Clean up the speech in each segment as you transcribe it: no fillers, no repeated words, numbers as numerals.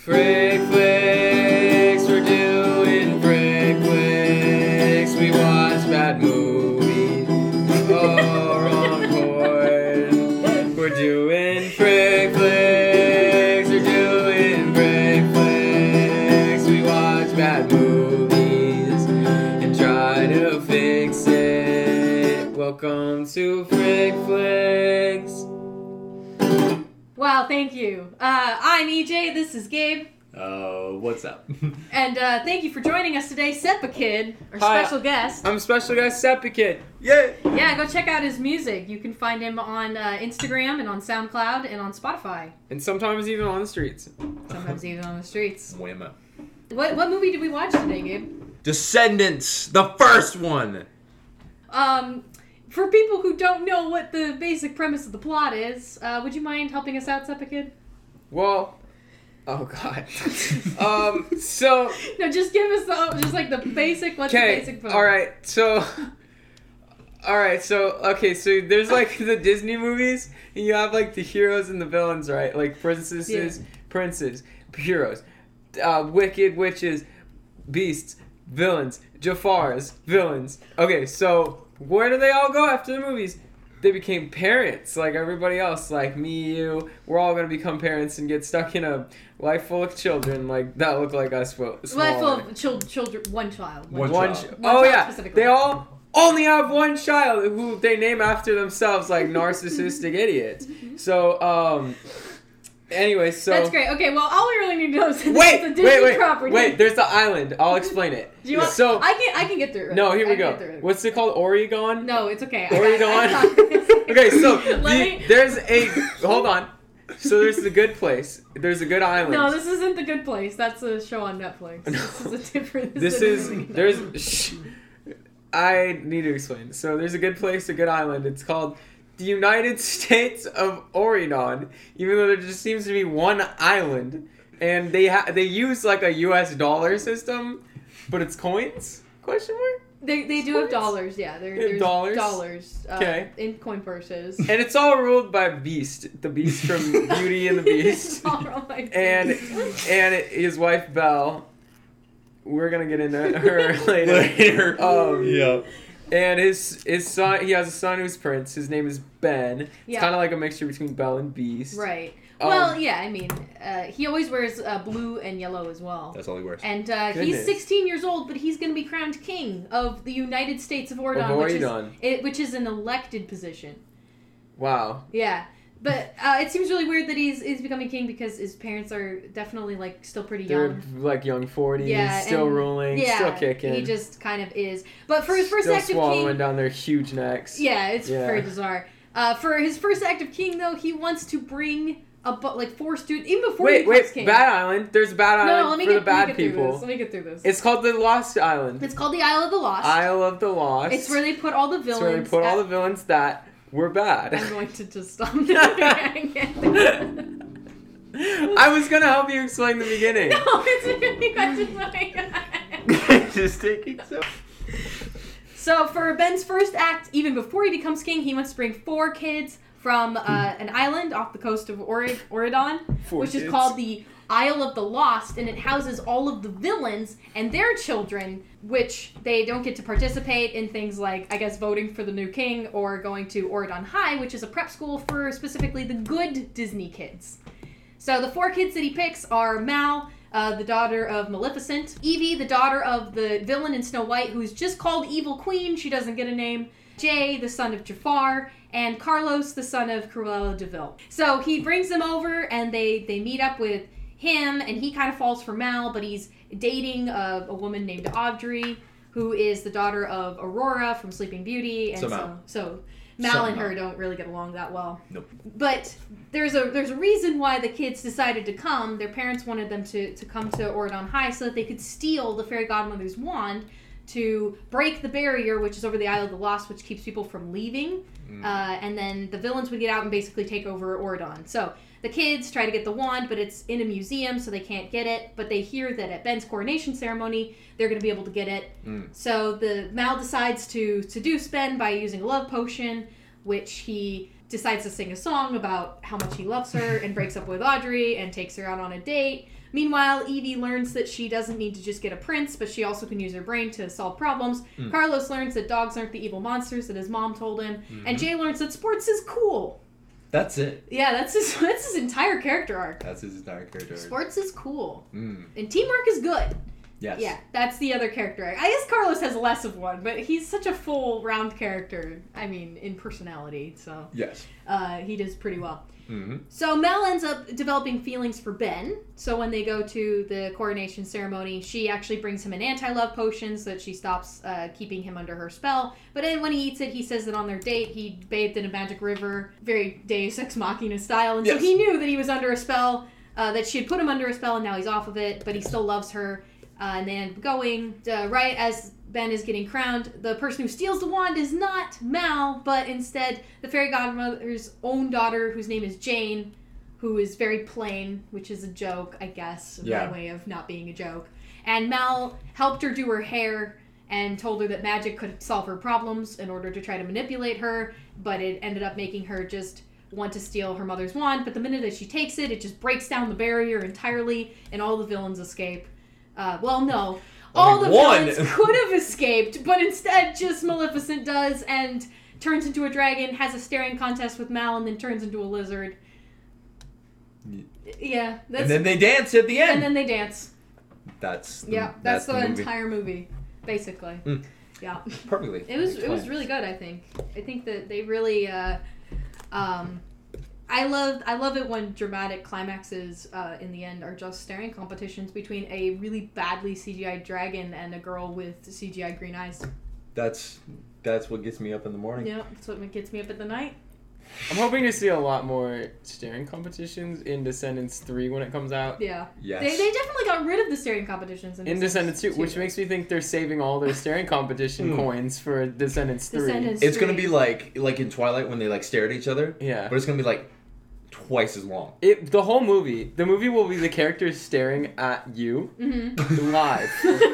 Frick Flicks, we're doing Frick Flicks. We watch bad movies. Oh, wrong chord. We're doing Frick Flicks. We're doing Frick Flicks. We watch bad movies and try to fix it. Welcome to Frick Flicks. Wow, thank you. I'm EJ, this is Gabe. What's up? And thank you for joining us today, Seppa Kid, our Hi, special guest. I'm special guest Seppa Kid. Yay! Yeah, go check out his music. You can find him on Instagram and on SoundCloud and on Spotify. And sometimes even on the streets. Sometimes even on the streets. Whammo. What movie did we watch today, Gabe? Descendants, the first one. For people who don't know what the basic premise of the plot is, would you mind helping us out, Seppa Kid? Well, oh god. So No, just give us the basic. What's the basic plot? Alright, so so there's like the Disney movies, and you have like the heroes and the villains, right? Like princesses, princes, heroes, wicked witches, beasts, villains, Jafars, villains. Okay, so where do they all go after the movies? They became parents, like everybody else, like me, you. We're all gonna become parents and get stuck in a life full of children, like that look like us. Life full of children, one child. They all only have one child who they name after themselves, like narcissistic idiots. So, anyway, so that's great. Okay, well, all we really need to know is that it's a Disney property. Wait, there's the island. I'll explain it. Do you want, so I can get through it. Right? No, here we go. What's it called? Oregon? No, it's okay. Oregon? Okay, so hold on. So there's the good place. There's a good island. No, this isn't the good place. That's a show on Netflix. No. This is a different. I need to explain. So there's a good place, a good island. It's called the United States of Oregon, even though there just seems to be one island, and they use like a U.S. dollar system, but it's coins? Question mark? They do have dollars, yeah. There's dollars in coin purses. And it's all ruled by Beast, the Beast from Beauty and the Beast. and his wife Belle. We're gonna get into her later. Yeah. And his son, he has a son who's Prince. His name is Ben. It's Yeah. kind of like a mixture between Belle and Beast. Right. Well, yeah, I mean, he always wears blue and yellow as well. That's all he wears. And he's 16 years old, but he's going to be crowned king of the United States of Oregon, which is an elected position. Wow. Yeah. But it seems really weird that he's becoming king because his parents are definitely like still pretty young. They're like young 40s, still ruling, still kicking. He just kind of is. But for his first still act of king, swallowing down their huge necks. Yeah, it's very bizarre. For his first act of king, though, he wants to bring like 4 students even before he becomes king. Bad Island. There's a Bad Island for the bad people. Let me get through this. It's called the Lost Island. It's called the Isle of the Lost. Isle of the Lost. It's where they put all the villains. It's where they put all the villains that were bad. I'm going to just stop. I was gonna help you explain the beginning. No, it's really Just taking so. So for Ben's first act, even before he becomes king, he wants to bring 4 kids from an island off the coast of Oregon, which is called the Isle of the Lost, and it houses all of the villains and their children, which they don't get to participate in things like, I guess, voting for the new king or going to Oregon High, which is a prep school for specifically the good Disney kids. So the 4 kids that he picks are Mal, the daughter of Maleficent, Evie, the daughter of the villain in Snow White, who's just called Evil Queen, she doesn't get a name, Jay, the son of Jafar, and Carlos, the son of Cruella de Vil. So he brings them over, and they meet up with him, and he kind of falls for Mal, but he's dating a woman named Audrey, who is the daughter of Aurora from Sleeping Beauty, and so Mal and her don't really get along that well. Nope. But there's a reason why the kids decided to come. Their parents wanted them to come to Oregon High so that they could steal the fairy godmother's wand to break the barrier, which is over the Isle of the Lost, which keeps people from leaving. And then the villains would get out and basically take over Oregon. So the kids try to get the wand, but it's in a museum, so they can't get it. But they hear that at Ben's coronation ceremony, they're going to be able to get it. So the Mal decides to seduce Ben by using a love potion, which he decides to sing a song about how much he loves her and breaks up with Audrey and takes her out on a date. Meanwhile, Evie learns that she doesn't need to just get a prince, but she also can use her brain to solve problems. Carlos learns that dogs aren't the evil monsters that his mom told him. And Jay learns that sports is cool. That's it. Yeah, that's his entire character arc. That's his entire character arc. Sports is cool. And teamwork is good. Yes. Yeah, that's the other character arc. I guess Carlos has less of one, but he's such a full round character. I mean, in personality, so Yes. he does pretty well. Mm-hmm. So Mel ends up developing feelings for Ben. So when they go to the coronation ceremony, she actually brings him an anti-love potion so that she stops keeping him under her spell. But then when he eats it, he says that on their date, he bathed in a magic river, very Deus Ex Machina style. And so he knew that he was under a spell, that she had put him under a spell, and now he's off of it, but he still loves her. And they end up going, right as Ben is getting crowned, the person who steals the wand is not Mal, but instead the fairy godmother's own daughter, whose name is Jane, who is very plain, which is a joke, I guess, my way of not being a joke. And Mal helped her do her hair and told her that magic could solve her problems in order to try to manipulate her, but it ended up making her just want to steal her mother's wand. But the minute that she takes it, it just breaks down the barrier entirely, and all the villains escape. Well, no. All the villains could have escaped, but instead just Maleficent does and turns into a dragon, has a staring contest with Mal, and then turns into a lizard. Yeah. And then they dance at the end. And then they dance. That's the movie. entire movie, basically. Yeah. Perfectly. It was really good, I think. I think that they really I love it when dramatic climaxes in the end are just staring competitions between a really badly CGI dragon and a girl with CGI green eyes. That's what gets me up in the morning. Yeah, that's what gets me up at the night. I'm hoping to see a lot more staring competitions in Descendants 3 when it comes out. Yeah. Yes. They definitely got rid of the staring competitions in Descendants 2, which makes me think they're saving all their staring competition coins for Descendants 3. It's gonna be like in Twilight when they like stare at each other. Yeah. But it's gonna be like twice as long. The movie will be the characters staring at you live.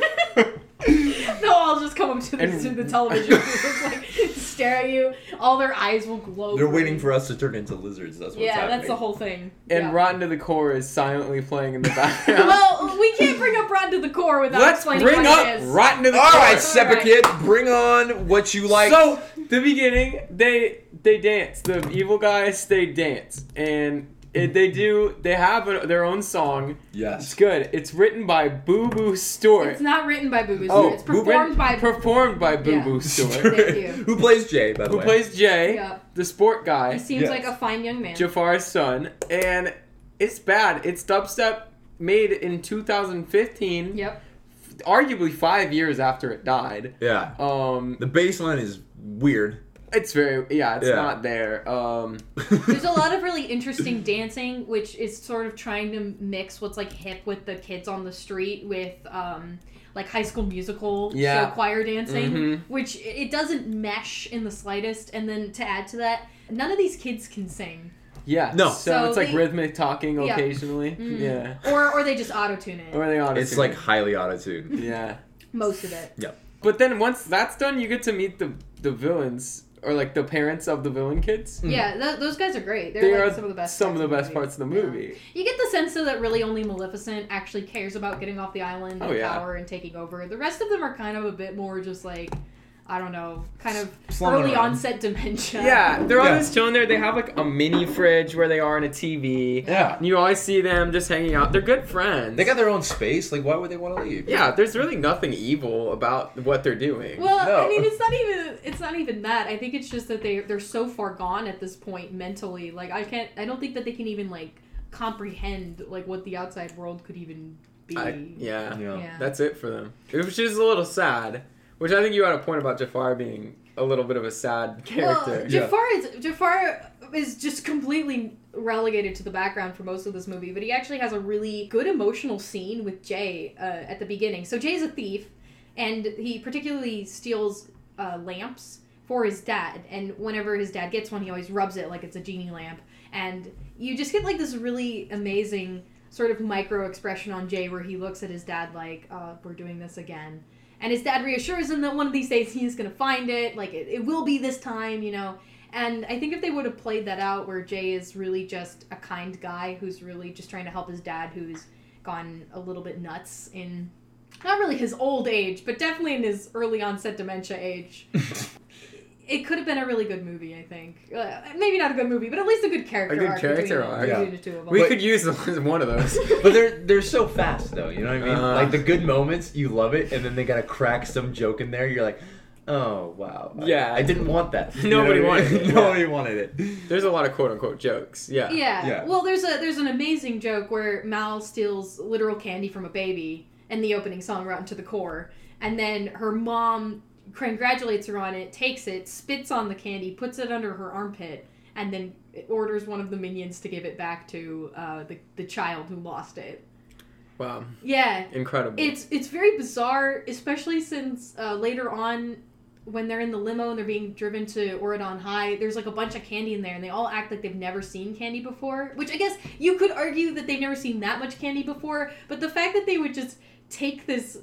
They'll all just come up to the television and like stare at you. All their eyes will glow. They're waiting for us to turn into lizards. That's what's happening. That's the whole thing. And Rotten to the Core is silently playing in the background. Well, we can't bring up Rotten to the Core without explaining what it is. Let's bring up Rotten to the Core. All right, Seppa Kid, bring on what you like. So, the beginning, they dance. The evil guys, they dance. And they have their own song. Yes. It's good. It's written by Boo Boo Stewart. It's not written by Boo Boo Stewart. It's performed by Boo Boo Stewart. Thank you. Who plays Jay, by the way? Who plays Jay, the sport guy. He seems like a fine young man. Jafar's son. And it's bad. It's dubstep made in 2015. Yep. Arguably 5 years after it died. Yeah. The bass line is weird. It's not there. There's a lot of really interesting dancing, which is sort of trying to mix what's like hip with the kids on the street with like High School Musical show choir dancing, which it doesn't mesh in the slightest. And then to add to that, none of these kids can sing. Yeah. No. So it's like rhythmic talking occasionally. Yeah. Or they just auto-tune it. Or they auto-tune. It's like highly auto-tuned. Yeah. Most of it. Yeah. But then once that's done, you get to meet the villains. Or like the parents of the villain kids. Yeah, those guys are great. They're like some of the best. Parts of the movie. Yeah. You get the sense though that really only Maleficent actually cares about getting off the island and power and taking over. The rest of them are kind of a bit more just like, I don't know, kind of early onset dementia. Yeah, they're always chilling there. They have like a mini fridge where they are and a TV. Yeah. And you always see them just hanging out. They're good friends. They got their own space. Like, why would they want to leave? Yeah, there's really nothing evil about what they're doing. Well, no. I mean, it's not even that. I think it's just that they're so far gone at this point mentally. Like, I don't think that they can even like comprehend like what the outside world could even be. Yeah. That's it for them. Which is a little sad. Which I think you had a point about Jafar being a little bit of a sad character. Well, Jafar is just completely relegated to the background for most of this movie, but he actually has a really good emotional scene with Jay at the beginning. So Jay's a thief, and he particularly steals lamps for his dad, and whenever his dad gets one, he always rubs it like it's a genie lamp, and you just get like this really amazing sort of micro expression on Jay where he looks at his dad like, we're doing this again. And his dad reassures him that one of these days he's going to find it. Like, it will be this time, you know. And I think if they would have played that out where Jay is really just a kind guy who's really just trying to help his dad who's gone a little bit nuts in, not really his old age, but definitely in his early onset dementia age. It could have been a really good movie, I think. Maybe not a good movie, but at least a good character arc. A good character between arc. the two of them. We could use one of those. But they're so fast though, you know what I mean? Like the good moments, you love it, and then they gotta crack some joke in there. You're like, oh wow, Yeah. I didn't want that. Nobody wanted it. Nobody wanted it. There's a lot of quote unquote jokes. Yeah. Yeah. Well, there's an amazing joke where Mal steals literal candy from a baby in the opening song "Rotten to the Core," and then her mom congratulates her on it, takes it, spits on the candy, puts it under her armpit, and then orders one of the minions to give it back to the child who lost it. Wow. Yeah. Incredible. It's very bizarre, especially since later on, when they're in the limo and they're being driven to Oridon High, there's like a bunch of candy in there, and they all act like they've never seen candy before. Which I guess you could argue that they've never seen that much candy before, but the fact that they would just take this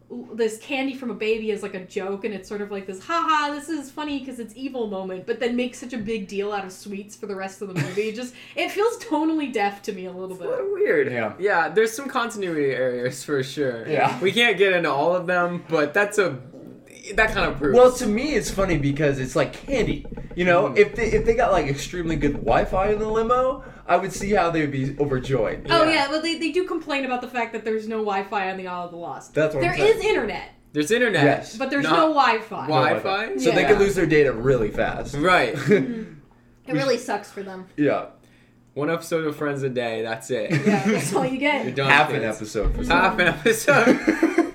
candy from a baby as like a joke, and it's sort of like this haha, this is funny because it's evil moment, but then make such a big deal out of sweets for the rest of the movie, it feels tonally deaf to me a little It's a bit. little weird. Yeah. There's some continuity areas for sure. Yeah. We can't get into all of them, but that kind of proves. Well, to me, it's funny because it's like candy. You know, if they got like extremely good Wi-Fi in the limo, I would see how they would be overjoyed. Oh yeah, well they do complain about the fact that there's no Wi-Fi on the Isle of the Lost. That's what There I'm saying. is internet, There's internet. Yes. but there's Not no Wi-Fi. Wi-Fi. So they Yeah. could lose their data really fast. Right. It really sucks for them. Yeah. One episode of Friends a day. That's it. Yeah, that's all you You're get. done. Half an kids. episode for some. Half an episode.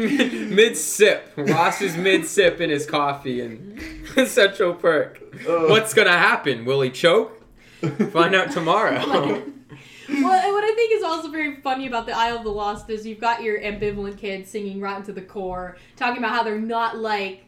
Mid sip. Ross is mid sip in his coffee in Central Perk. What's gonna happen? Will he choke? Find out tomorrow. Well, what I think is also very funny about the Isle of the Lost is you've got your ambivalent kids singing "Rotten to the Core," talking about how they're not like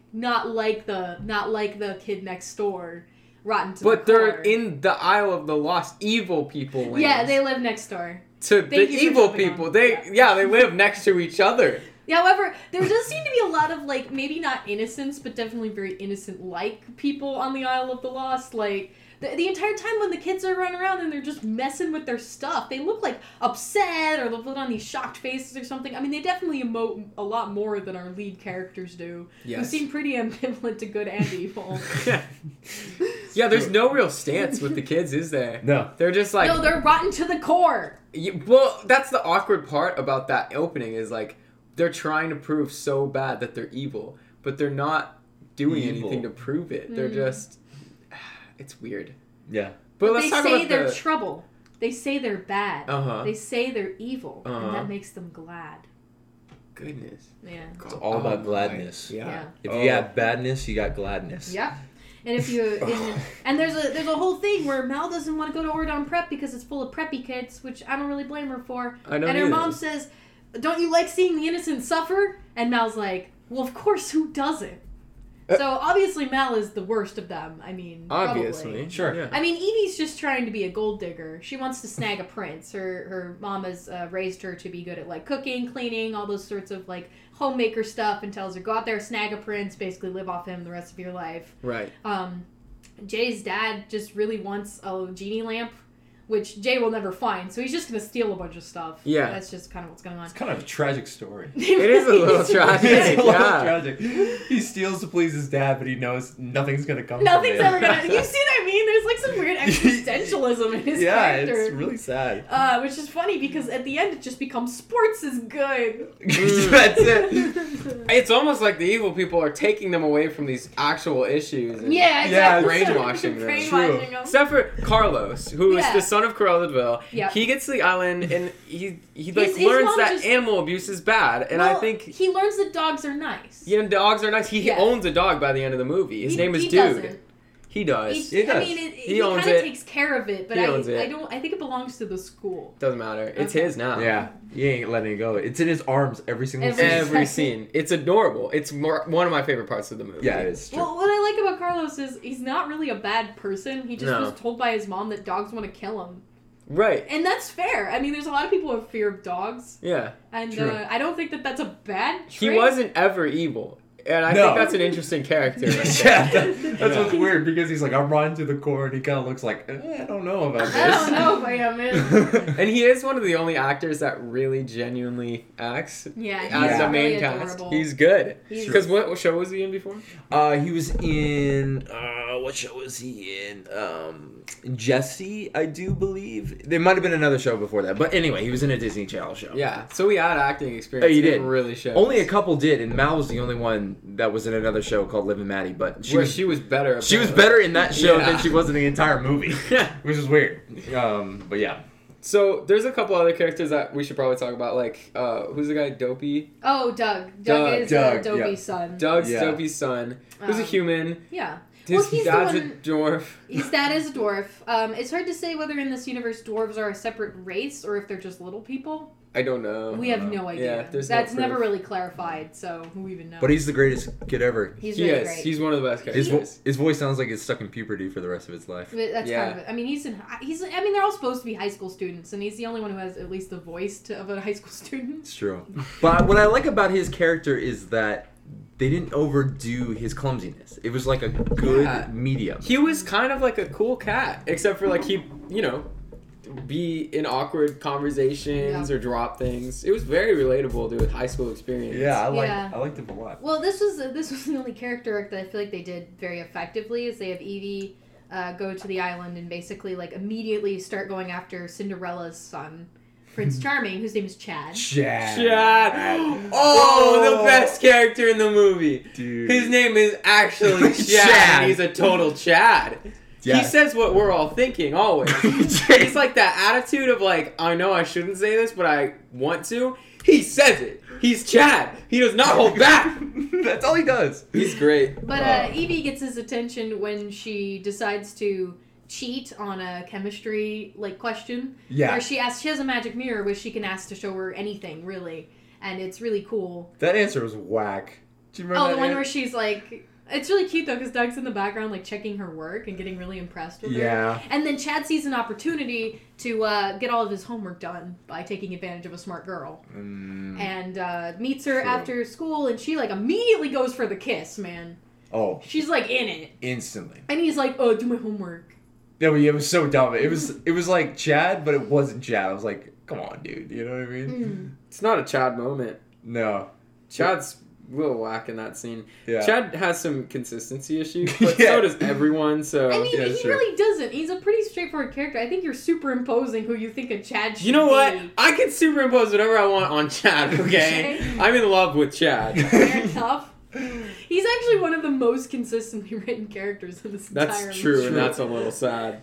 the kid next door, rotten to But the core. they're in the Isle of the Lost. Evil people land. Yeah, they live next door. to the Thank you for evil jumping people. on. They live next to each other. However, there does seem to be a lot of, like, maybe not innocence, but definitely very innocent-like people on the Isle of the Lost. Like, the entire time when the kids are running around and they're just messing with their stuff, they look, like, upset, or they'll put on these shocked faces or something. I mean, they definitely emote a lot more than our lead characters do. Who Yes. seem pretty ambivalent to good and evil. Yeah, there's no real stance with the kids, is there? No. They're just like... No, they're rotten to the core! Well, that's the awkward part about that opening is, like, they're trying to prove so bad that they're evil, but they're not doing Evil. anything to prove it. They're just... It's weird. Yeah. But let's They talk say about they're the... trouble. They say they're bad. Uh-huh. They say they're evil. Uh-huh. And that makes them glad. Goodness. Yeah. It's all about my. gladness. Yeah. Yeah. If you got badness, you got gladness. Yeah. And if you and there's a whole thing where Mal doesn't want to go to Oridon Prep because it's full of preppy kids, which I don't really blame her for. I don't and her either. mom says, "Don't you like seeing the innocent suffer?" And Mal's like, "Well, of course, who doesn't?" So obviously Mal is the worst of them. I mean, Obviously. probably. Sure. Yeah. I mean, Evie's just trying to be a gold digger. She wants to snag a prince. Her mom has raised her to be good at, like, cooking, cleaning, all those sorts of, like, homemaker stuff, and tells her, go out there, snag a prince, basically live off him the rest of your life. Right. Jay's dad just really wants a genie lamp, which Jay will never find, so he's just going to steal a bunch of stuff. Yeah. That's just kind of what's going on. It's kind of a tragic story. It is a little tragic. It's a little Yeah. tragic. He steals to please his dad, but he knows nothing's gonna come Nothing's from it. ever going to... You see what I mean? There's, like, some weird existentialism in his Yeah, character. it's really sad. Which is funny because at the end it just becomes sports is good. That's it. It's almost like the evil people are taking them away from these actual issues. And Yeah, Yeah, exactly. brainwashing them. Brainwashing them. Except for Carlos, who is Yeah. the son of Cruella de Vil. Yeah. He gets to the island and he like His learns mom that just- animal abuse is bad. And I Well, think he learns that dogs are nice. dogs are nice. He Yeah. owns a dog by the end of the movie. His name is he Dude. Doesn't. He does. He I does. mean, He he owns kind of it. takes care of it, but He I owns it. don't. I think it belongs to the school. Doesn't matter. It's Okay. his now. Yeah, he ain't letting it go. It's in his arms every single Every scene. Every scene. It's adorable. It's one of my favorite parts of the movie. Yeah, it is true. Well, what I like about Carlos is he's not really a bad person. He just No. was told by his mom that dogs want to kill him, Right. and that's fair. I mean, there's a lot of people who have fear of dogs, Yeah. and True. I don't think that that's a bad trait. He wasn't ever evil. And I think that's an interesting character. That's what's weird, because he's like, I'm riding to the core, and he kind of looks like, I don't know about this. I don't know if I am in. And he is one of the only actors that really genuinely acts as the main really cast. adorable. He's good. Because what show was he in before? He was in, what show was he in? Jesse, I do believe. There might have been another show before that. But anyway, he was in a Disney Channel show. Yeah, so he had acting experience. He did. It really shows. Only a couple did, and Mal was the only one that was in another show called Liv and Maddie, but she was better. Apparently. She was better in that show than she was in the entire movie, which is weird. But yeah. So there's a couple other characters that we should probably talk about, like who's the guy? Dopey. Oh, Doug. Doug is Dopey's son. Doug's Dopey's son, who's a human. Yeah. His dad's a dwarf. His dad is a dwarf. It's hard to say whether in this universe dwarves are a separate race or if they're just little people. I don't know. We have no idea. Yeah, that's never really clarified, so who even knows? But he's the greatest kid ever. He's really great. He's one of the best characters. His voice sounds like it's stuck in puberty for the rest of its life. That's kind of it. I mean, I mean, they're all supposed to be high school students, and he's the only one who has at least the voice of a high school student. It's true. But what I like about his character is that they didn't overdo his clumsiness. It was like a good medium. He was kind of like a cool cat, except for like he, be in awkward conversations or drop things. It was very relatable to a high school experience. Yeah, I liked him a lot. Well, this was the only character arc that I feel like they did very effectively. Is they have Evie go to the island and basically like immediately start going after Cinderella's son, Prince Charming, whose name is Chad. Chad. Oh, the best character in the movie. Dude. His name is actually Chad. And he's a total Chad. Yeah. He says what we're all thinking, always. He's like that attitude of like, I know I shouldn't say this, but I want to. He says it. He's Chad. He does not hold back. That's all he does. He's great. But Evie gets his attention when she decides to cheat on a chemistry question. Yeah. Where she has a magic mirror which she can ask to show her anything, really. And it's really cool. That answer was whack. Do you remember the one where she's like... It's really cute, though, because Doug's in the background, checking her work and getting really impressed with her. Yeah. And then Chad sees an opportunity to get all of his homework done by taking advantage of a smart girl. And meets her after school, and she, immediately goes for the kiss, man. Oh. She's, in it. Instantly. And he's like, oh, do my homework. Yeah, it was so dumb. It was like Chad, but it wasn't Chad. I was like, come on, dude. You know what I mean? It's not a Chad moment. No. Chad's... real whack in that scene. Yeah. Chad has some consistency issues, but so does everyone. So I mean, he really doesn't. He's a pretty straightforward character. I think you're superimposing who you think a Chad should be. You know what? I can superimpose whatever I want on Chad. Okay, I'm in love with Chad. Fair enough. He's actually one of the most consistently written characters in this entire movie. That's true, and that's a little sad.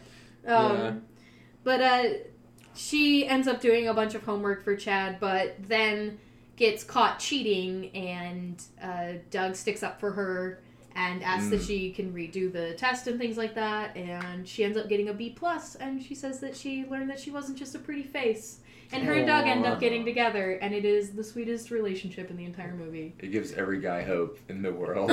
But she ends up doing a bunch of homework for Chad, but then gets caught cheating, and Doug sticks up for her and asks that she can redo the test and things like that, and she ends up getting a B+, and she says that she learned that she wasn't just a pretty face. And her and Doug end up getting together, and it is the sweetest relationship in the entire movie. It gives every guy hope in the world.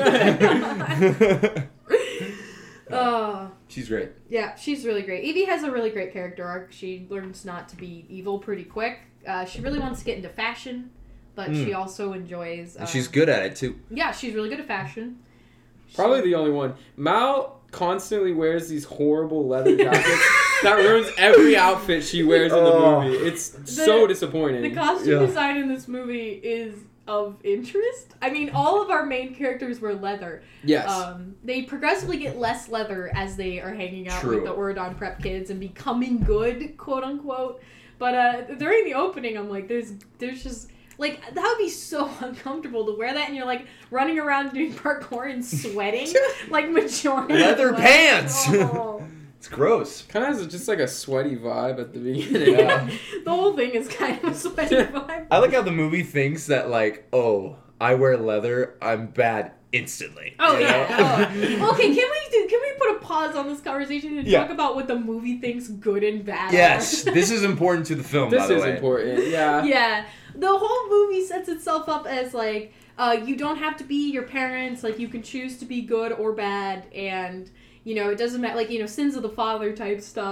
She's great. Yeah, she's really great. Evie has a really great character arc. She learns not to be evil pretty quick. She really wants to get into fashion, but she also enjoys... and she's good at it, too. Yeah, she's really good at fashion. Probably the only one. Mal constantly wears these horrible leather jackets that ruins every outfit she wears in the movie. It's so disappointing. The costume design in this movie is of interest. I mean, all of our main characters wear leather. Yes. They progressively get less leather as they are hanging out with the Oridon Prep kids and becoming good, quote unquote. But during the opening, I'm like, there's just... that would be so uncomfortable to wear that, and you're, running around doing parkour and sweating. Majority leather of pants! Oh. It's gross. Kind of has just a sweaty vibe at the beginning. Yeah. The whole thing is kind of a sweaty vibe. I like how the movie thinks that, oh, I wear leather, I'm bad instantly. Oh, yeah. Okay, can we put a pause on this conversation and talk about what the movie thinks good and bad Yes, are? this is important to the film, by the way. This is important, yeah. Yeah. The whole movie sets itself up as, you don't have to be your parents, you can choose to be good or bad, and, it doesn't matter, sins of the father type stuff.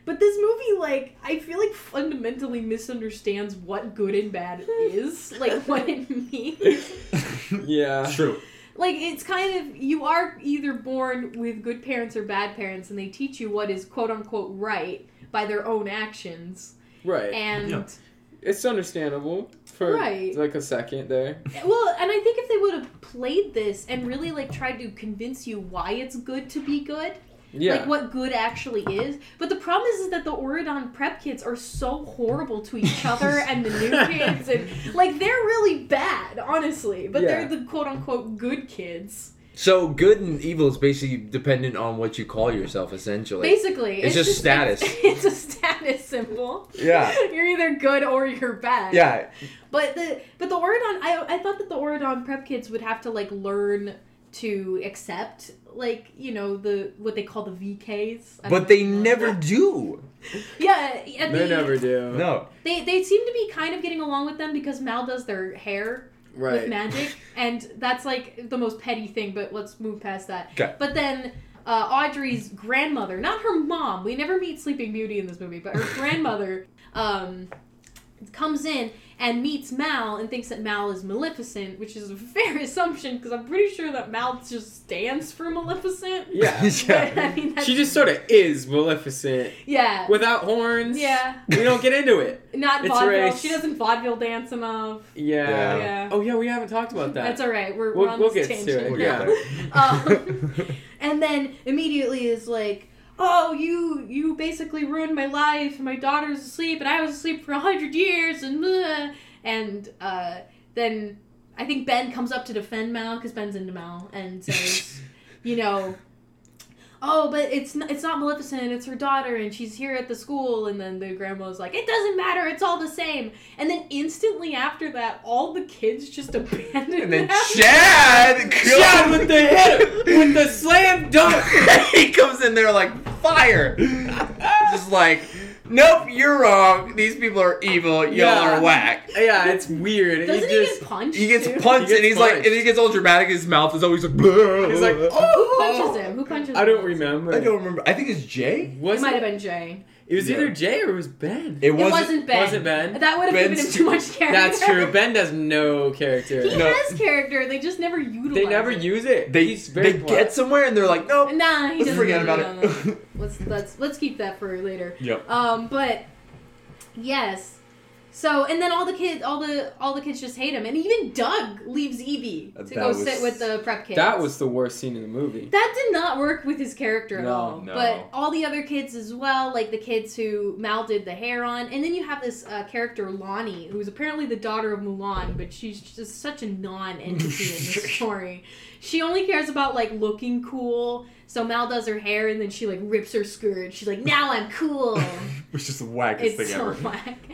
But this movie, like, I feel like fundamentally misunderstands what good and bad is. Like, what it means. Yeah. True. Like, it's kind of, you are either born with good parents or bad parents, and they teach you what is quote-unquote right by their own actions. Right. And... Yeah. It's understandable for like a second there. Well, and I think if they would have played this and really like tried to convince you why it's good to be good, like what good actually is. But the problem is that the Oridon prep kids are so horrible to each other and the new kids, and like they're really bad, honestly. But they're the quote unquote good kids. So good and evil is basically dependent on what you call yourself, essentially. Basically, it's just status. It's a status symbol. Yeah, you're either good or you're bad. Yeah, but the Oridon, I thought that the Oridon prep kids would have to like learn to accept like what they call the VKs. But they never do. Yeah, they never do. No, they seem to be kind of getting along with them because Mal does their hair. Right. With magic, and that's like the most petty thing, but let's move past that. Okay. But then Audrey's grandmother, not her mom, we never meet Sleeping Beauty in this movie, but her grandmother comes in and meets Mal and thinks that Mal is Maleficent, which is a fair assumption because I'm pretty sure that Mal just stands for Maleficent. Yeah. But, I mean, she just sort of is Maleficent. Yeah. Without horns. Yeah. We don't get into it. Not it's vaudeville. Race. She doesn't vaudeville dance enough. Yeah. Oh yeah, we haven't talked about that. That's all right. We'll on this get tangent. to it. Yeah. And then immediately is like, oh, you basically ruined my life, and my daughter's asleep, and I was asleep for 100 years, and blah. And then I think Ben comes up to defend Mal, because Ben's into Mal, and says, oh, but it's not Maleficent, it's her daughter, and she's here at the school, and then the grandma's like, it doesn't matter, it's all the same. And then instantly after that, all the kids just abandon and then them. Chad with the hit, with the slam dunk. He comes in there like fire. Just like, nope, you're wrong. These people are evil. Y'all are whack. Yeah, it's weird. Doesn't he get punched? He gets punched, and he's like, and he gets all dramatic. His mouth is always like, blah. He's like, oh. Who punches him? I don't remember. I don't remember. I think it's Jay. It might have been Jay. It was either Jay or it was Ben. It wasn't Ben. Was it Ben? That would have given him too much character. That's true. Ben does no character. He has character. They just never utilize it. They never use it. They get somewhere and they're like, nope. Nah, he doesn't. Forget about it. Let's keep that for later. Yep. But yes. So, and then all the kids just hate him, and even Doug leaves Evie to go sit with the prep kids. That was the worst scene in the movie. That did not work with his character at all. No. But all the other kids as well, like the kids who Mal did the hair on, and then you have this character Lonnie, who's apparently the daughter of Mulan, but she's just such a non-entity in this story. She only cares about like looking cool. So Mal does her hair and then she like rips her skirt. She's like, now I'm cool. Which is the wackest thing ever. It's so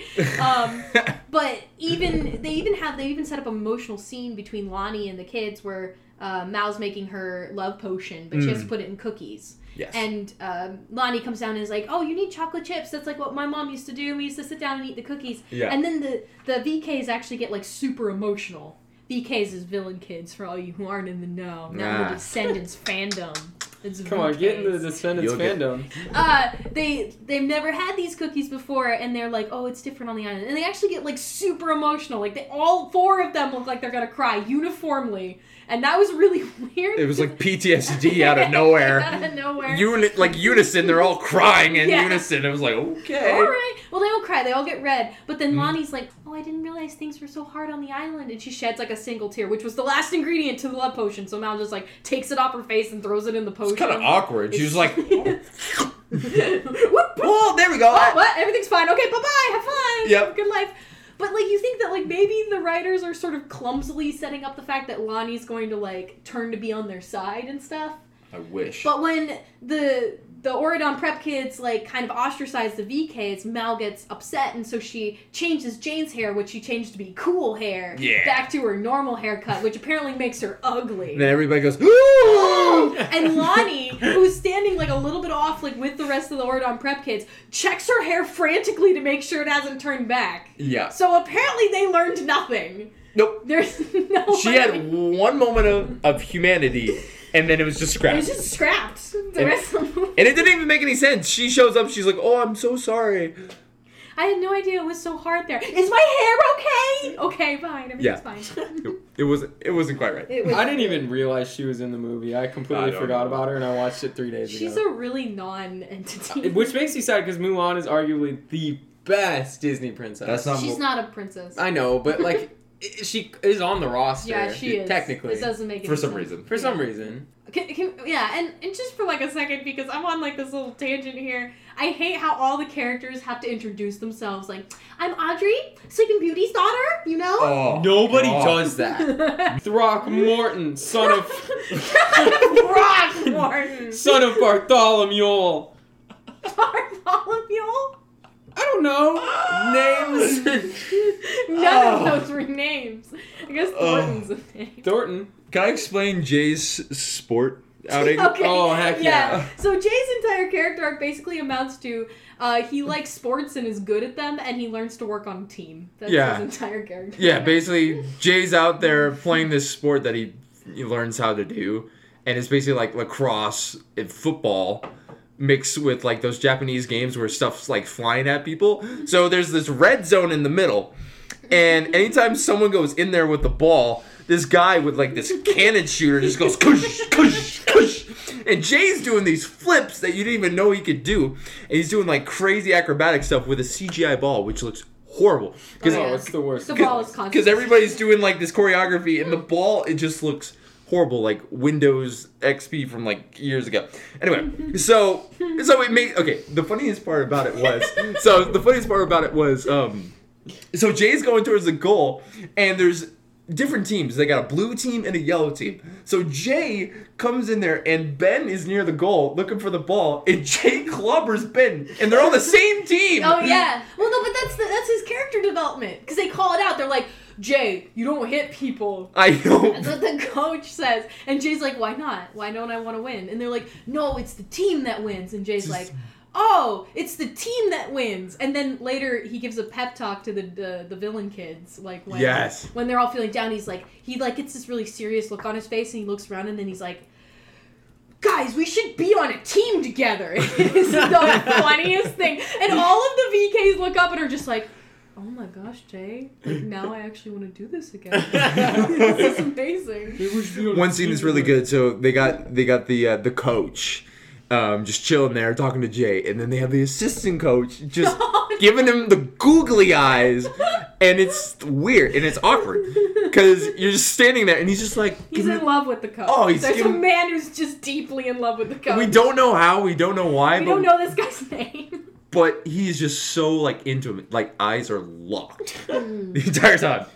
whack. But they even set up an emotional scene between Lonnie and the kids where Mal's making her love potion, but she has to put it in cookies. Yes. And Lonnie comes down and is like, oh, you need chocolate chips. That's like what my mom used to do. We used to sit down and eat the cookies. Yeah. And then the VKs actually get like super emotional. VKs is villain kids for all you who aren't in the know. Now the Descendants fandom. Come on, get into the Descendants fandom. They've never had these cookies before, and they're like, oh, it's different on the island. And they actually get like super emotional. Like all four of them look like they're gonna cry uniformly. And that was really weird. It was like PTSD out of nowhere. Out of nowhere. Unison, they're all crying in unison. It was like, okay. All right. Well, they don't cry. They all get red. But then Lonnie's like, oh, I didn't realize things were so hard on the island. And she sheds like a single tear, which was the last ingredient to the love potion. So Mal just like takes it off her face and throws it in the potion. It's kind of awkward. She was like, oh, there we go. Oh, what? Everything's fine. Okay, bye-bye. Have fun. Yep. Good life. But, like, you think that, like, maybe the writers are sort of clumsily setting up the fact that Lonnie's going to, like, turn to be on their side and stuff. I wish. But when the Oridon prep kids, like, kind of ostracize the VKs, Mal gets upset, and so she changes Jane's hair, which she changed to be cool hair, back to her normal haircut, which apparently makes her ugly. And then everybody goes, ooh! And Lonnie, who's standing, like, a little bit off, like, with the rest of the Oridon prep kids, checks her hair frantically to make sure it hasn't turned back. Yeah. So apparently they learned nothing. Nope. There's no She had one moment of humanity, and then it was just It scrapped. was just scrapped. The rest of the movie. And it didn't even make any sense. She shows up, she's like, "Oh, I'm so sorry." I had no idea it was so hard there. Is my hair okay? Okay, fine. Everything's fine. It wasn't quite right. It was I didn't even realize she was in the movie. I completely forgot about her, and I watched it 3 days ago. She's a really non-entity. Which makes me sad because Mulan is arguably the best Disney princess. That's not. She's not a princess. I know, but like, she is on the roster. Yeah, she is. Technically. It doesn't make any For some sense. reason. For some reason. And just for like a second, because I'm on like this little tangent here. I hate how all the characters have to introduce themselves. Like, I'm Audrey, Sleeping Beauty's daughter. You know. Oh, Nobody God. does that. Throckmorton, son of Throckmorton. son of Bartholomew. Bartholomew. I don't know. Names. None of those were names. I guess Thornton's a name. Thornton. Can I explain Jay's sport outing? Okay. Oh, heck yeah. So Jay's entire character arc basically amounts to he likes sports and is good at them, and he learns to work on a team. That's Yeah. his entire character. Yeah, basically, Jay's out there playing this sport that he learns how to do, and it's basically like lacrosse and football mixed with like those Japanese games where stuff's like flying at people. So there's this red zone in the middle, and anytime someone goes in there with the ball, this guy with like this cannon shooter just goes kush, kush, kush. And Jay's doing these flips that you didn't even know he could do. And he's doing like crazy acrobatic stuff with a CGI ball, which looks horrible. Oh, it's the worst. The ball is constant. Because everybody's doing like this choreography, and the ball, it just looks horrible, like Windows XP from like years ago. Anyway, so it made, okay, the funniest part about it was, so Jay's going towards the goal, and there's different teams. They got a blue team and a yellow team. So Jay comes in there, and Ben is near the goal looking for the ball, and Jay clobbers Ben, and they're on the same team. Oh yeah. Well, no, but that's his character development, because they call it out. They're like, Jay, you don't hit people. I know. That's what the coach says. And Jay's like, why not? Why don't I want to win? And they're like, no, it's the team that wins. And Jay's like, oh, it's the team that wins. And then later he gives a pep talk to the villain kids, like when they're all feeling down. He gets this really serious look on his face, and he looks around, and then he's like, guys, we should be on a team together. It's the funniest thing. And all of the VKs look up and are just like, oh my gosh, Jay, like, now I actually want to do this again. This is amazing. One scene is really good. So they got the coach just chilling there talking to Jay, and then they have the assistant coach just giving him the googly eyes, and it's weird and it's awkward because you're just standing there and he's just like, he's in love with the coach. Oh, there's a man who's just deeply in love with the coach. We don't know how, we don't know why, we don't know this guy's name. But he's just so like into him, like eyes are locked the entire time.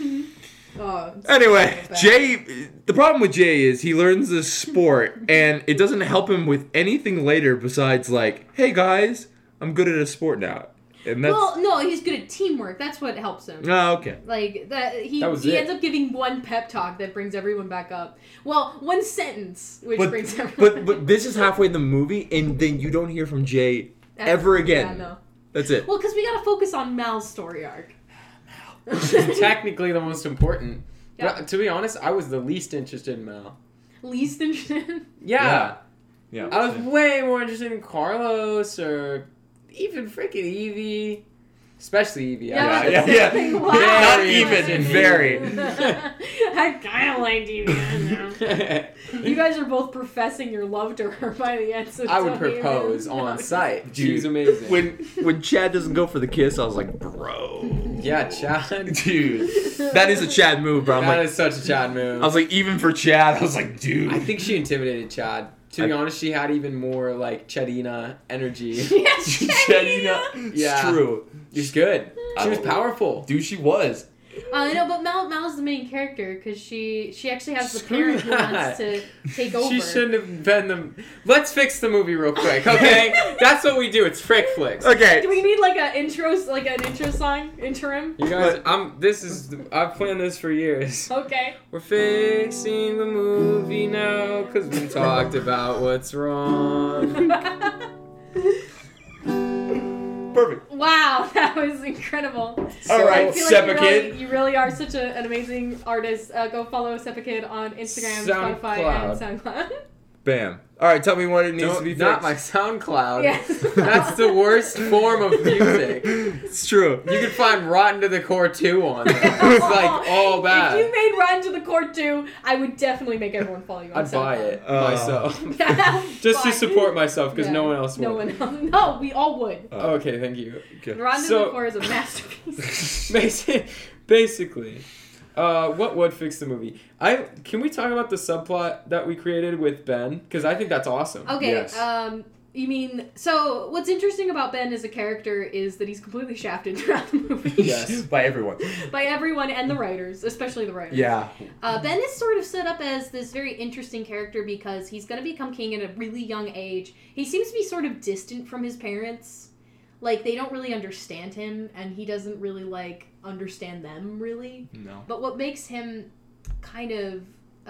Oh, anyway, Jay, the problem with Jay is he learns this sport and it doesn't help him with anything later besides like, hey guys, I'm good at a sport now. And that's... Well, no, he's good at teamwork. That's what helps him. Oh, okay. Like he ends up giving one pep talk that brings everyone back up. Well, one sentence which brings everyone. But this is halfway in the movie, and then you don't hear from Jay ever again. Yeah, no. That's it. Well, because we gotta focus on Mal's story arc. Technically the most important. Yeah. But to be honest, I was the least interested in Mal. Least interested? Yeah. Yeah. I was way more interested in Carlos or even freaking Evie. Especially Evie. Yeah. Wow. Not even, very. I kind of liked Evie. You guys are both professing your love to her by the end. So I would propose on sight. She's amazing. When Chad doesn't go for the kiss, I was like, bro. Yeah, Chad. Dude. That is a Chad move, bro. That is such a Chad move. I was like, even for Chad, I was like, dude. I think she intimidated Chad. To be honest, she had even more like Chadina energy. Yes, Chadina. Yeah. It's true. She's good. She was powerful. Dude, she was. No, but Mal's the main character because she actually has the parent who wants to take over. She shouldn't have been the... Let's fix the movie real quick, okay? That's what we do. It's Frick Flicks. Okay. Do we need like an intro song? Interim? You guys, I've planned this for years. Okay. We're fixing the movie now because we talked about what's wrong. Perfect. Wow, that was incredible. All right, I feel like Sepakid. you really are such an amazing artist. Go follow Sepakid on Instagram, Spotify, and SoundCloud. Bam. All right, tell me what it needs to be fixed. Not my SoundCloud. Yes. That's the worst form of music. It's true. You can find Rotten to the Core 2 on there. It's like all bad. If you made Rotten to the Core 2, I would definitely make everyone follow you on I'd buy it myself. SoundCloud. Just to Fine. support myself, because no one else would. No one else. No, we all would. Okay, thank you. Okay. Rotten to the Core is a masterpiece. Basically, what would fix the movie? Can we talk about the subplot that we created with Ben? Because I think that's awesome. Okay, Yes. you mean, so what's interesting about Ben as a character is that he's completely shafted throughout the movie. Yes. By everyone. By everyone and the writers, especially the writers. Yeah. Ben is sort of set up as this very interesting character because he's going to become king at a really young age. He seems to be sort of distant from his parents. Like, they don't really understand him, and he doesn't really, like, understand them, really. No. But what makes him kind of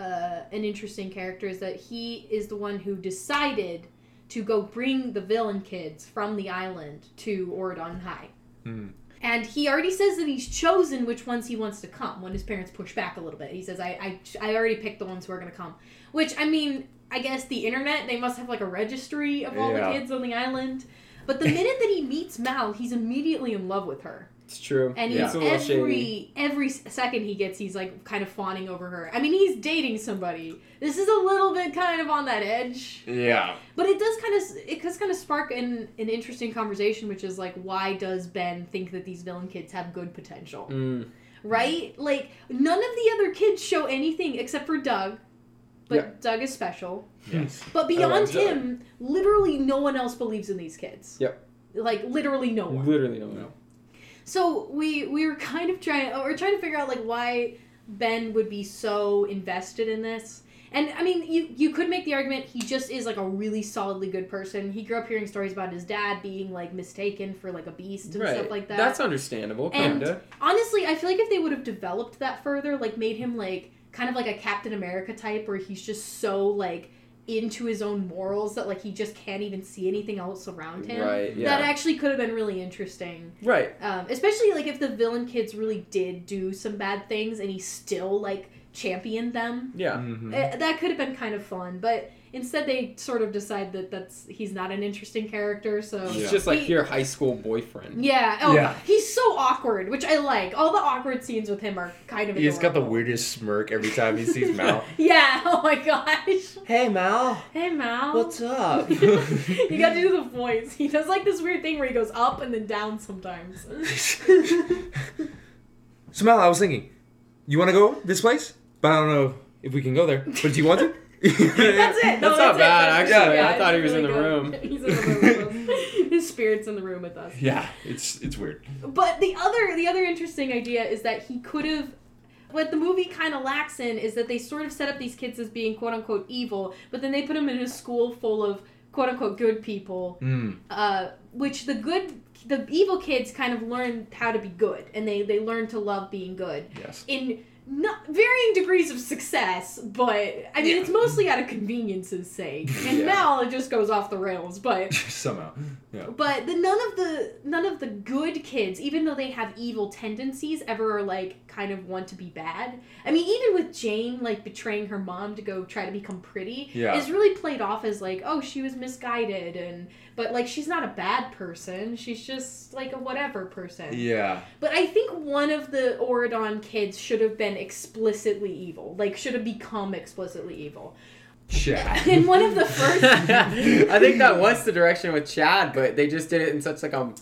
an interesting character is that he is the one who decided to go bring the villain kids from the island to Oridon High. Mm. And he already says that he's chosen which ones he wants to come when his parents push back a little bit. He says, I already picked the ones who are going to come. Which, I mean, I guess the internet, they must have, like, a registry of all the kids on the island. But the minute that he meets Mal, he's immediately in love with her. It's true. And It's a little shady. every second he gets, he's like kind of fawning over her. I mean, he's dating somebody. This is a little bit kind of on that edge. Yeah. But it does kind of spark an interesting conversation, which is like, why does Ben think that these villain kids have good potential? Right? Like, none of the other kids show anything except for Doug. But Doug is special. Yes. But beyond him, literally no one else believes in these kids. Yep. Like, literally no one. Literally no one. So we were kind of trying to figure out like why Ben would be so invested in this. And I mean, you could make the argument he just is like a really solidly good person. He grew up hearing stories about his dad being like mistaken for like a beast and stuff like that. That's understandable, kinda. And honestly, I feel like if they would have developed that further, like made him like kind of like a Captain America type where he's just so like into his own morals that like he just can't even see anything else around him. Right, yeah. That actually could have been really interesting. Right. Especially like if the villain kids really did do some bad things and he still like championed them. Yeah. Mm-hmm. That could have been kind of fun, but instead they sort of decide that he's not an interesting character, so He's just like your high school boyfriend. Yeah. Oh, Yeah. He's so awkward, which I like. All the awkward scenes with him are kind of adorable. He's got the weirdest smirk every time he sees Mal. Yeah. Oh my gosh. Hey, Mal. Hey, Mal. What's up? You got to do the voice. He does like this weird thing where he goes up and then down sometimes. So, Mal, I was thinking, you want to go this place? But I don't know if we can go there. But do you want to? That's it. No, That's not bad, it. actually. Yeah, I thought he was really in the good. room. He's in the room with us. His spirit's in the room with us. Yeah, it's weird. But the other interesting idea is that he could have. What the movie kind of lacks in is that they sort of set up these kids as being quote unquote evil, but then they put them in a school full of quote unquote good people, which the evil kids kind of learn how to be good, and they learn to love being good. Yes. In not varying degrees of success, but I mean it's mostly out of convenience's sake. And Mal, it just goes off the rails, but somehow. Yeah. but none of the good kids, even though they have evil tendencies, ever like kind of want to be bad. I mean, even with Jane like betraying her mom to go try to become pretty, is really played off as like, oh, she was misguided, but like she's not a bad person. She's just like a whatever person. Yeah. But I think one of the Oridon kids should have been explicitly evil. Like, should have become explicitly evil. Chad. In one of the first... I think that was the direction with Chad, but they just did it in such like a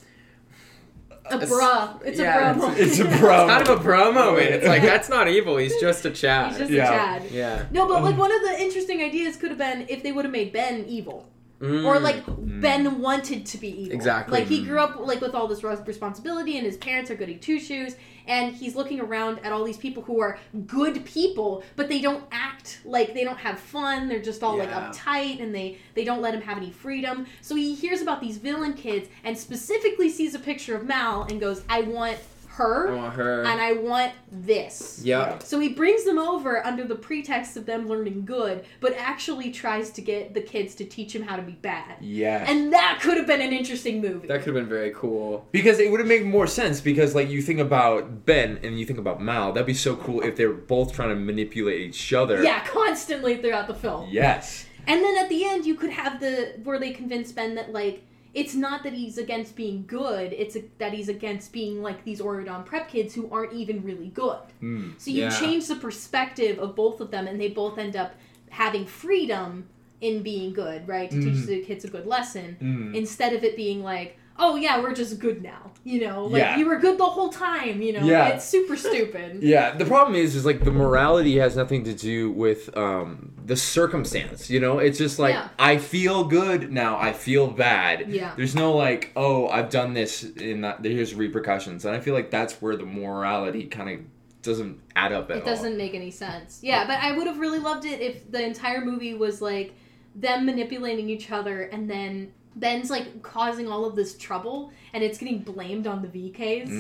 bruh. It's yeah, a bruh moment. It's a bro. It's kind of a bro moment. It's like, that's not evil. He's just a Chad. He's just a Chad. Yeah. No, but like one of the interesting ideas could have been if they would have made Ben evil. Or like Ben wanted to be evil. Exactly. Like he grew up like with all this responsibility, and his parents are goody two shoes, and he's looking around at all these people who are good people, but they don't act like they don't have fun. They're just all like uptight, and they don't let him have any freedom. So he hears about these villain kids and specifically sees a picture of Mal and goes, I want her. I want her. And I want this. Yep. So he brings them over under the pretext of them learning good, but actually tries to get the kids to teach him how to be bad. Yeah. And that could have been an interesting movie. That could have been very cool. Because it would have made more sense, because like you think about Ben and you think about Mal, that'd be so cool if they were both trying to manipulate each other. Yeah, constantly throughout the film. Yes. And then at the end you could have where they convince Ben that like it's not that he's against being good, it's that he's against being like these Oridon prep kids who aren't even really good. So you change the perspective of both of them and they both end up having freedom in being good, right? To teach the kids a good lesson instead of it being like, oh yeah, we're just good now, you know? Like, you were good the whole time, you know? Yeah. It's super stupid. Yeah, the problem is like the morality has nothing to do with the circumstance, you know? It's just like, I feel good now, I feel bad. Yeah. There's no like, oh, I've done this and here's repercussions. And I feel like that's where the morality kind of doesn't add up at all. It doesn't make any sense. Yeah, but I would have really loved it if the entire movie was like them manipulating each other and then Ben's like causing all of this trouble and it's getting blamed on the VKs.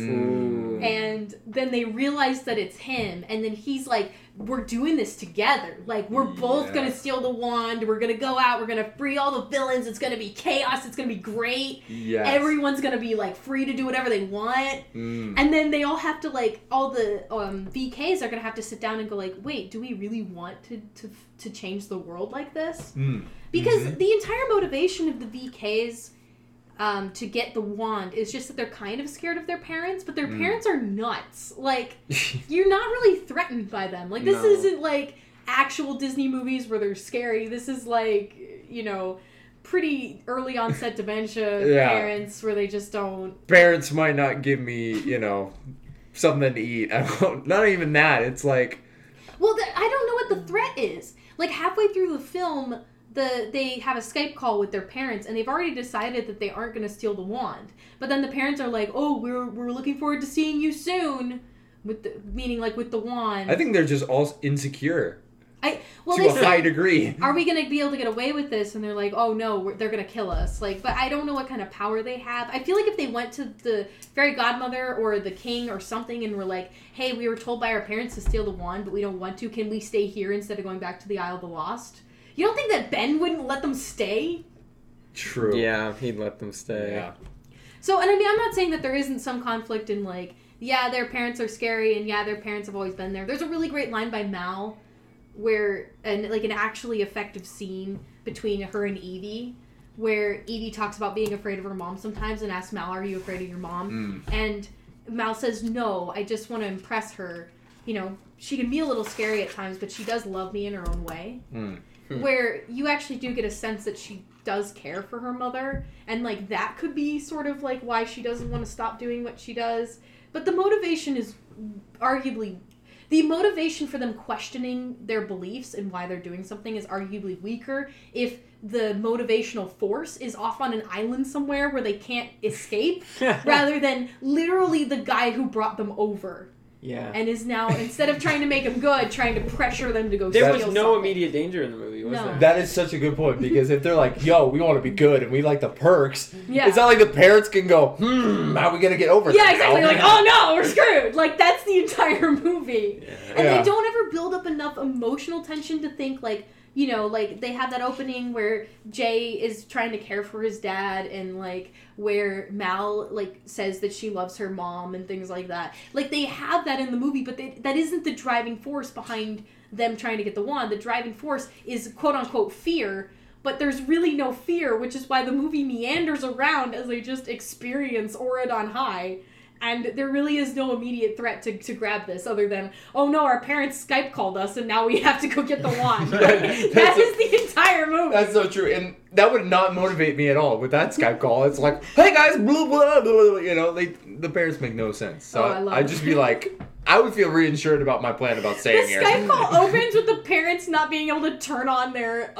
And then they realize that it's him and then he's like, we're doing this together. Like, we're both gonna steal the wand, we're gonna go out, we're gonna free all the villains, it's gonna be chaos, it's gonna be great. Yes. Everyone's gonna be like free to do whatever they want. And then they all have to like, all the VKs are gonna have to sit down and go like, wait, do we really want to change the world like this? Because the entire motivation of the VKs to get the wand is just that they're kind of scared of their parents, but their parents are nuts. Like, you're not really threatened by them. Like, this isn't like actual Disney movies where they're scary. This is like, you know, pretty early onset dementia parents where they just don't... Parents might not give me, you know, something to eat. Not even that. It's like... Well, I don't know what the threat is. Like, halfway through the film... they have a Skype call with their parents and they've already decided that they aren't going to steal the wand. But then the parents are like, oh, we're looking forward to seeing you soon. Meaning like with the wand. I think they're just all insecure. To a high degree. Are we going to be able to get away with this? And they're like, oh no, they're going to kill us. Like, but I don't know what kind of power they have. I feel like if they went to the fairy godmother or the king or something and were like, hey, we were told by our parents to steal the wand, but we don't want to. Can we stay here instead of going back to the Isle of the Lost? You don't think that Ben wouldn't let them stay? True. Yeah, he'd let them stay. Yeah. So, and I mean, I'm not saying that there isn't some conflict in, like, yeah, their parents are scary, and yeah, their parents have always been there. There's a really great line by Mal where, and like an actually effective scene between her and Evie, where Evie talks about being afraid of her mom sometimes and asks Mal, are you afraid of your mom? And Mal says, no, I just want to impress her. You know, she can be a little scary at times, but she does love me in her own way. Where you actually do get a sense that she does care for her mother, and like that could be sort of like why she doesn't want to stop doing what she does. But the motivation is arguably, the motivation for them questioning their beliefs and why they're doing something is arguably weaker if the motivational force is off on an island somewhere where they can't escape, rather than literally the guy who brought them over. Yeah. And is now, instead of trying to make them good, trying to pressure them to go There was steal no something. immediate danger in the movie, was there? That is such a good point, because if they're like, yo, we want to be good and we like the perks, Yeah. it's not like the parents can go, how are we going to get over Yeah, that exactly. now? Like, oh no, we're screwed. Like, that's the entire movie. And Yeah. they don't ever build up enough emotional tension to think, like, you know, like, they have that opening where Jay is trying to care for his dad and, like, where Mal, like, says that she loves her mom and things like that. Like, they have that in the movie, but that isn't the driving force behind them trying to get the wand. The driving force is, quote-unquote, fear, but there's really no fear, which is why the movie meanders around as they just experience Oridon High. And there really is no immediate threat to grab this other than, oh no, our parents Skype called us and now we have to go get the wand. Like, that is the entire movie. That's so true. And that would not motivate me at all with that Skype call. It's like, hey guys, blah, blah, blah, blah. You know, the parents make no sense. So I'd just be like, I would feel reassured about my plan about staying The here. Skype call opens with the parents not being able to turn on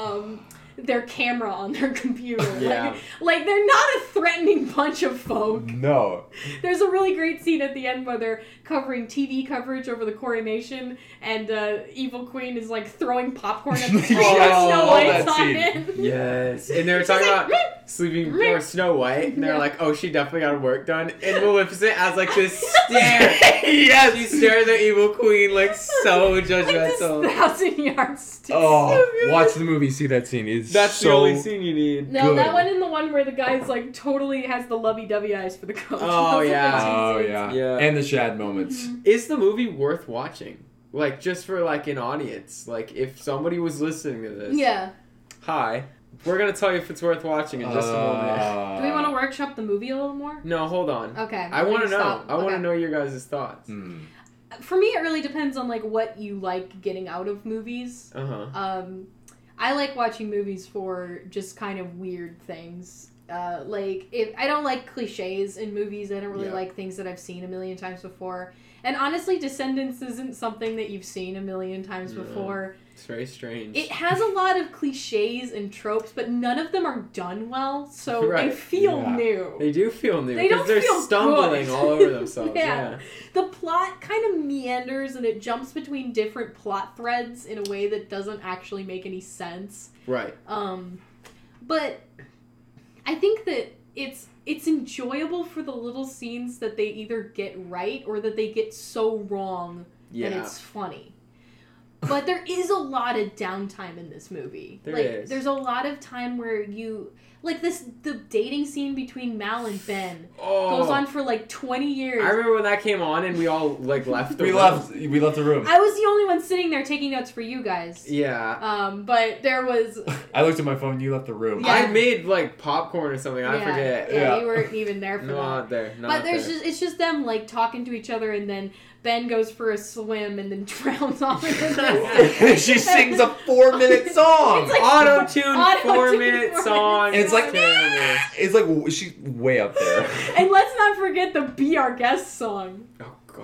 their camera on their computer. Yeah. Like they're not a threatening bunch of folk. No. There's a really great scene at the end where they're covering TV coverage over the coronation, and Evil Queen is like throwing popcorn at the screen with Snow White's on it. Yes. And they were talking about Sleeping or Snow White, and they're Yeah. like, "Oh, she definitely got her work done." And Maleficent has like this stare. Yes. She stares at the evil queen like so Like this judgmental. 1,000-yard stick. Oh, good. watch the movie. See that scene. It's That's so the only scene you need. No, good. that one and the one where the guy's like totally has the lovey-dovey eyes for the coach. Oh, Those are the yeah. two Oh scenes. yeah. Yeah. And the Shad moments. Is the movie worth watching? Like just for like an audience? Like if somebody was listening to this. Yeah. Hi. We're gonna tell you if it's worth watching in just a moment. Do we want to workshop the movie a little more? No, hold on. Okay. I want to know. Stop. I want to Okay. know your guys' thoughts. For me, it really depends on like what you like getting out of movies. I like watching movies for just kind of weird things. Like if I don't like cliches in movies, I don't really like things that I've seen a million times before. And honestly, Descendants isn't something that you've seen a million times before. It's very strange. It has a lot of cliches and tropes, but none of them are done well, so they Right. feel Yeah. new. They do feel new They don't because they're feel stumbling good. all over themselves. Yeah. Yeah. The plot kind of meanders and it jumps between different plot threads in a way that doesn't actually make any sense. Right. But I think that it's enjoyable for the little scenes that they either get right or that they get so wrong that Yeah. it's funny. But there is a lot of downtime in this movie. There like, is. There's a lot of time where you like the dating scene between Mal and Ben goes on for like 20 years. I remember when that came on and we all like left the We room. left the room. I was the only one sitting there taking notes for you guys. Yeah. But there was I looked at my phone. You left the room. Yeah. I made like popcorn or something. I forget. Yeah, Yeah. you weren't even there for that. Not there. Not But there's there. it's just them like talking to each other, and then Ben goes for a swim and then drowns off in the She sings a 4-minute song. It's like- Auto-tuned Auto-tuned 4-minute 4-minute song. And it's like- terrible. It's like she's way up there. And let's not forget the Be Our Guest song. Oh gosh.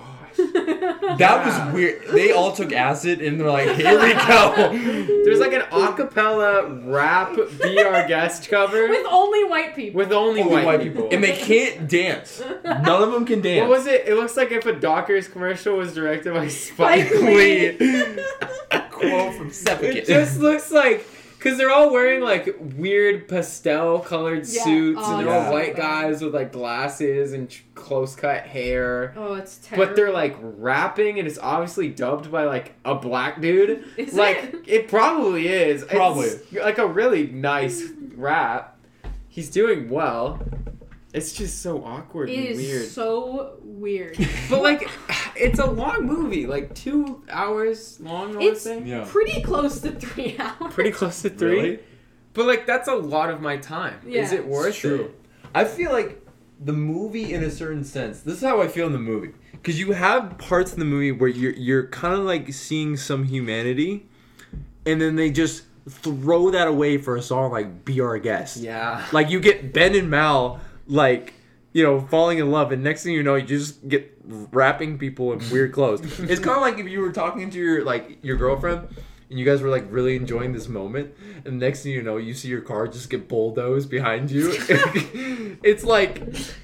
That Yeah. was weird. They all took acid and they're like, here we go. There's like an acapella rap Be Our Guest cover With only white people. with only white people. And they can't dance. None of them can dance. What was it? It looks like if a Dockers commercial was directed by Spike Spike Lee. Lee. A quote from Seppuku. It just looks like, because they're all wearing like weird pastel colored Yeah. suits Oh, and they're yeah. all white guys with like glasses and close cut hair. Oh, it's terrible. But they're like rapping and it's obviously dubbed by like a black dude. Is like it probably is. Probably. It's like a really nice rap. He's doing well. It's just so awkward It and is weird. so weird. But like it's a long movie, like 2 hours long, I would It's say. Yeah. pretty close to 3 hours. Pretty close to 3. Really? But like that's a lot of my time. Yeah. Is it worth it? I feel like the movie, in a certain sense, this is how I feel in the movie. Because you have parts in the movie where you're kind of like seeing some humanity, and then they just throw that away for a song like Be Our Guest. Yeah. Like you get Ben and Mal like, you know, falling in love, and next thing you know, you just get rapping people in weird clothes. It's kind of like if you were talking to your girlfriend, and you guys were like really enjoying this moment, and next thing you know, you see your car just get bulldozed behind you. It's like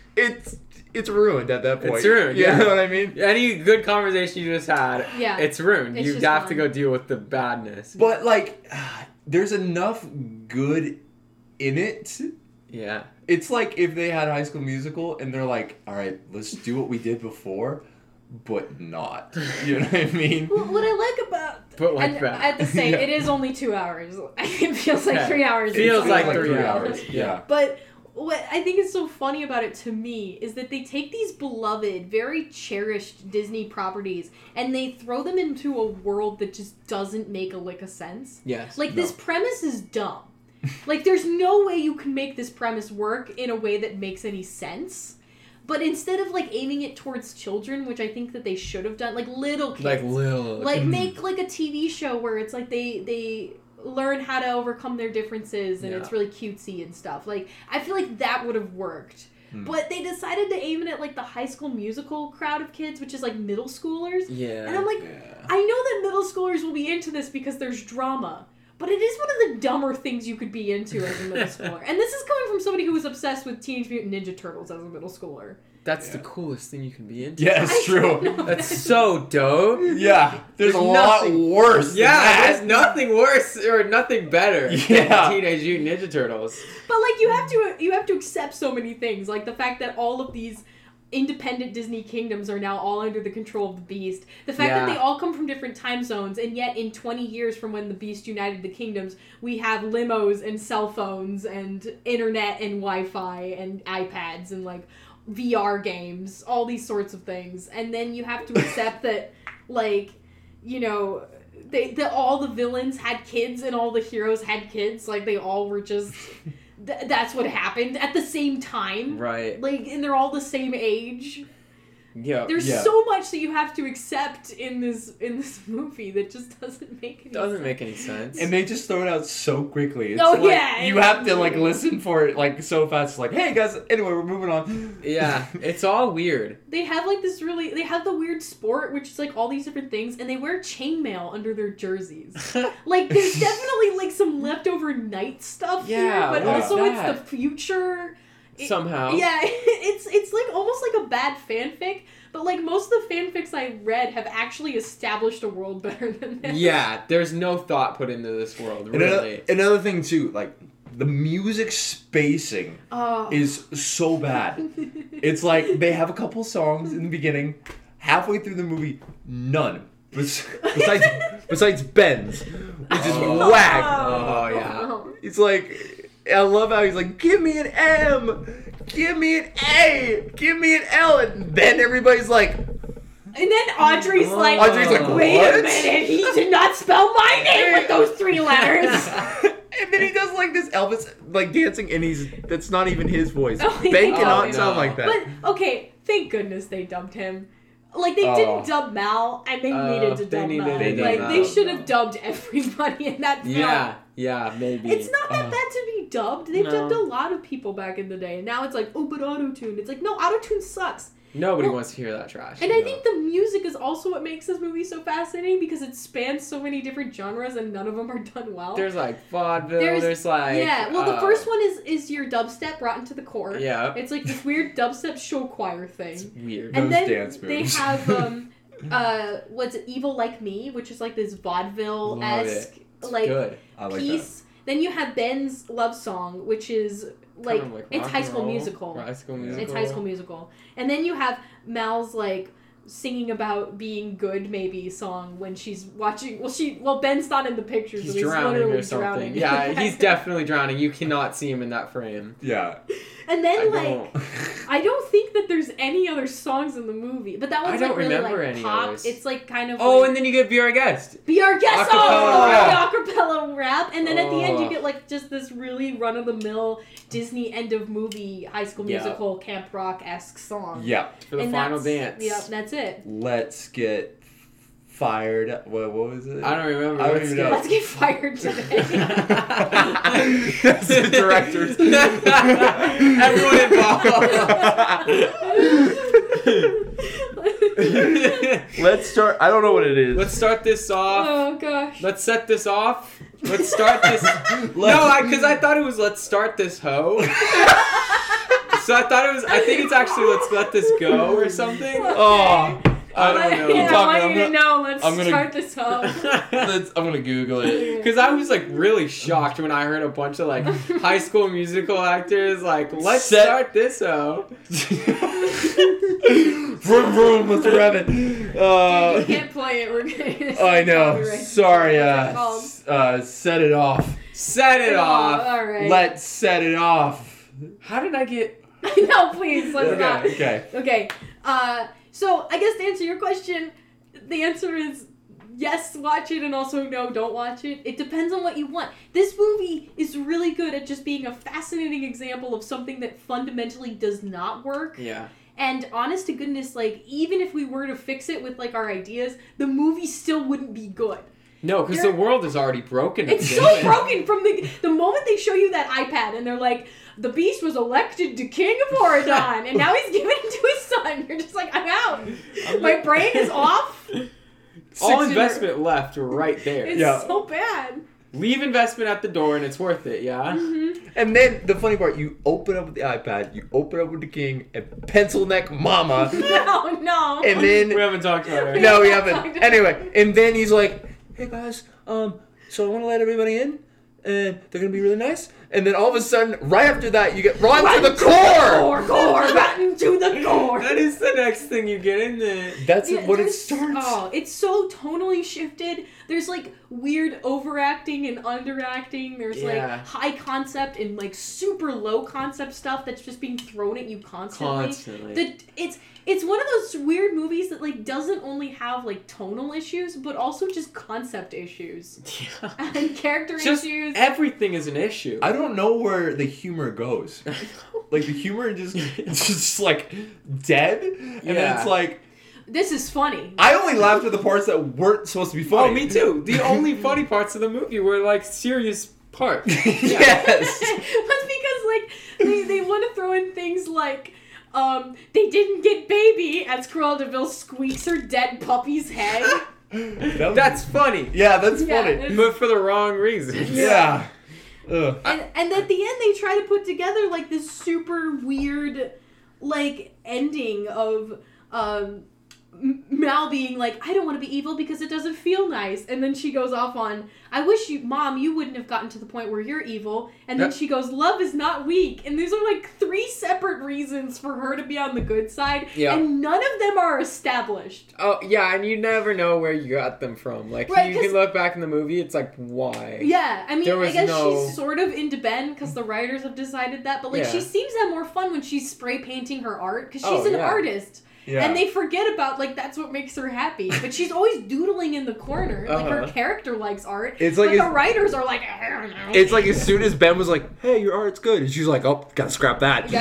it's ruined at that point. It's ruined, You yeah. know what I mean? Any good conversation you just had, Yeah. it's ruined. It's You just have to gone. go deal with the badness. But like, there's enough good in it. Yeah. It's like if they had High School Musical and they're like, all right, let's do what we did before, but not. You know what I mean? Well, what I like about But like and that. I have to say Yeah. it is only 2 hours. It feels like Yeah. 3 hours. Feels It's like not 3 hours. Yeah. But what I think is so funny about it to me is that they take these beloved, very cherished Disney properties and they throw them into a world that just doesn't make a lick of sense. Yes. Like, No. this premise is dumb. Like, there's no way you can make this premise work in a way that makes any sense. But instead of, like, aiming it towards children, which I think that they should have done, like, little kids. like little. Like, make, like, a TV show where it's, like, they learn how to overcome their differences, and Yeah. it's really cutesy and stuff. Like, I feel like that would have worked. But they decided to aim it at, like, the High School Musical crowd of kids, which is, like, middle schoolers. Yeah. And I'm like, I know that middle schoolers will be into this because there's drama. But it is one of the dumber things you could be into as a middle schooler. And this is coming from somebody who was obsessed with Teenage Mutant Ninja Turtles as a middle schooler. That's the coolest thing you can be into. Yeah, it's true. That's so dope. Yeah, there's a lot worse. Yeah, there's nothing worse or nothing better than Teenage Mutant Ninja Turtles. But like you have to accept so many things, like the fact that all of these independent Disney kingdoms are now all under the control of the Beast. The fact that they all come from different time zones, and yet in 20 years from when the Beast united the kingdoms, we have limos and cell phones and internet and Wi-Fi and iPads and like VR games, all these sorts of things. And then you have to accept that, like, you know, all the villains had kids and all the heroes had kids. Like, they all were just... that's what happened at the same time. Right. Like, and they're all the same age. Yeah. There's so much that you have to accept in this movie that just doesn't make any sense. Make any sense. And they just throw it out so quickly. It's you have to like listen for it like so fast. It's like, hey guys, anyway, we're moving on. Yeah, it's all weird. They have like this they have the weird sport, which is like all these different things, and they wear chainmail under their jerseys. Like, there's definitely like some leftover night stuff here, but also it's the future. Somehow. Yeah, it's like almost like a bad fanfic, but like most of the fanfics I read have actually established a world better than this. Yeah, there's no thought put into this world, really. Another thing too, like the music spacing is so bad. It's like they have a couple songs in the beginning, halfway through the movie, none. Besides Ben's, which is whack. Oh yeah. It's like, I love how he's like, give me an M, give me an A, give me an L, and then everybody's like... And then Audrey's like, wait what? a minute, he did not spell my name with those 3 letters. And then he does like this Elvis, like dancing, and that's not even his voice. Oh, Ben cannot sound like that. But, okay, thank goodness they dubbed him. Like, they didn't dub Mal, and they needed to dub Mal. They should have dubbed everybody in that film. Yeah, maybe. It's not that bad to be dubbed. They've dubbed a lot of people back in the day, and now it's like, oh, but auto-tune. It's like, no, auto-tune sucks. Nobody wants to hear that trash. And I think the music is also what makes this movie so fascinating, because it spans so many different genres, and none of them are done well. There's like vaudeville, there's like... Yeah, well, the first one is your dubstep brought into the core. Yeah. It's like this weird dubstep show choir thing. It's weird. And Those then dance moves. they have, what's it, Evil Like Me, which is like this vaudeville-esque, like, good. I like piece. that. Then you have Ben's love song, which is like Kind of like it's rock High and School roll. Musical. High School Musical. It's High School Musical. And then you have Mal's like singing about being good maybe song when she's watching. Well, Ben's not in the picture, He's so he's drowning literally or something. drowning. Yeah, he's definitely drowning. You cannot see him in that frame. Yeah. And then I don't think that there's any other songs in the movie, but that one's like really like pop. Others. It's like kind of and then you get Be Our Guest. Be Our Guest. Acapella. The acapella rap, and then at the end you get like just this really run of the mill Disney end of movie High School Musical Camp Rock-esque song. Yeah. For the final dance. Yep, that's it. Let's get fired. What was it? I don't remember. I don't even know. Let's get fired today. That's the directors. Everyone involved. Let's start. I don't know what it is. Let's start this off. Oh gosh. Let's set this off. Let's start this. Because I thought it was let's start this hoe. So I thought it was. I think it's actually let's let this go or something. Oh. I don't know. Yeah, I want you to know. Let's start this home. I'm gonna Google it. Because I was like really shocked when I heard a bunch of like High School Musical actors like, let's start this hoe. Vroom vroom, let's rev it. Dude, you can't play it. We're gonna. I know. Sorry. Set it off. Set it off. All right. Let's set it off. How did I get? No, please. Let's not. Okay. Okay. So I guess to answer your question, the answer is yes, watch it, and also no, don't watch it. It depends on what you want. This movie is really good at just being a fascinating example of something that fundamentally does not work. Yeah. And honest to goodness, like, even if we were to fix it with, like, our ideas, the movie still wouldn't be good. No, because the world is already broken. It's so broken from the moment they show you that iPad and they're like, the Beast was elected to King of Oridon, and now he's giving it to his son. You're just like, I'm out. My brain is off. All investment left right there. It's so bad. Leave investment at the door and it's worth it, yeah? Mm-hmm. And then the funny part, you open up with the iPad, you open up with the king, and pencil neck mama. No. And then We haven't talked about it. no, we haven't. Anyway, and then he's like, "Hey guys, so I want to let everybody in, and they're gonna be really nice." And then all of a sudden, right after that, you get Ron to the core. Rotten to the core. That is the next thing you get in there. That's Yeah, what it starts. Oh, it's so tonally shifted. There's like weird overacting and underacting. There's like high concept and like super low concept stuff that's just being thrown at you constantly. It's one of those weird movies that like doesn't only have like tonal issues, but also just concept issues and character issues. Everything is an issue. I don't know where the humor goes. Like the humor just like dead, and then it's like. This is funny. I only laughed at the parts that weren't supposed to be funny. Oh, me too. The only funny parts of the movie were like serious parts. Yes. That's because like they want to throw in things like they didn't get baby as Cruella de Vil squeaks her dead puppy's head. That's funny. Yeah, that's funny. But for the wrong reasons. Yeah. Ugh. And at the end they try to put together like this super weird like ending of Mal being like, I don't want to be evil because it doesn't feel nice. And then she goes off on, I wish Mom, you wouldn't have gotten to the point where you're evil. And then she goes, love is not weak. And these are like 3 separate reasons for her to be on the good side. Yeah. And none of them are established. Oh, yeah, and you never know where you got them from. Like, you can look back in the movie, it's like, why? Yeah, I mean, I guess she's sort of into Ben because the writers have decided that. But like, she seems to have more fun when she's spray painting her art because she's an artist. Yeah. And they forget about, like, that's what makes her happy. But she's always doodling in the corner. Like, her character likes art. It's like the writers are like, I don't know. It's like as soon as Ben was like, hey, your art's good. And she's like, oh, gotta scrap that.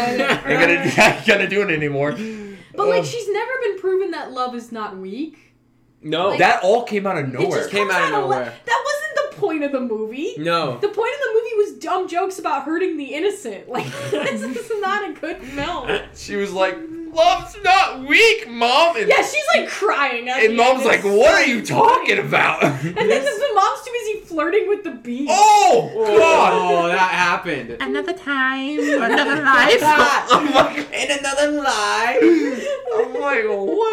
I gotta do it anymore. But, like, she's never been proven that love is not weak. No. Like, that all came out of nowhere. It just came out of nowhere. That wasn't the point of the movie. No. The point of the movie was dumb jokes about hurting the innocent. Like, this is not a good film. She was like, love's not weak, Mom. And yeah, she's like crying. And Mom's like, what are you talking about? And then the mom's too busy flirting with the bee. Oh, God. Oh, that happened. Another time, another life. Oh my, and another life. I'm like,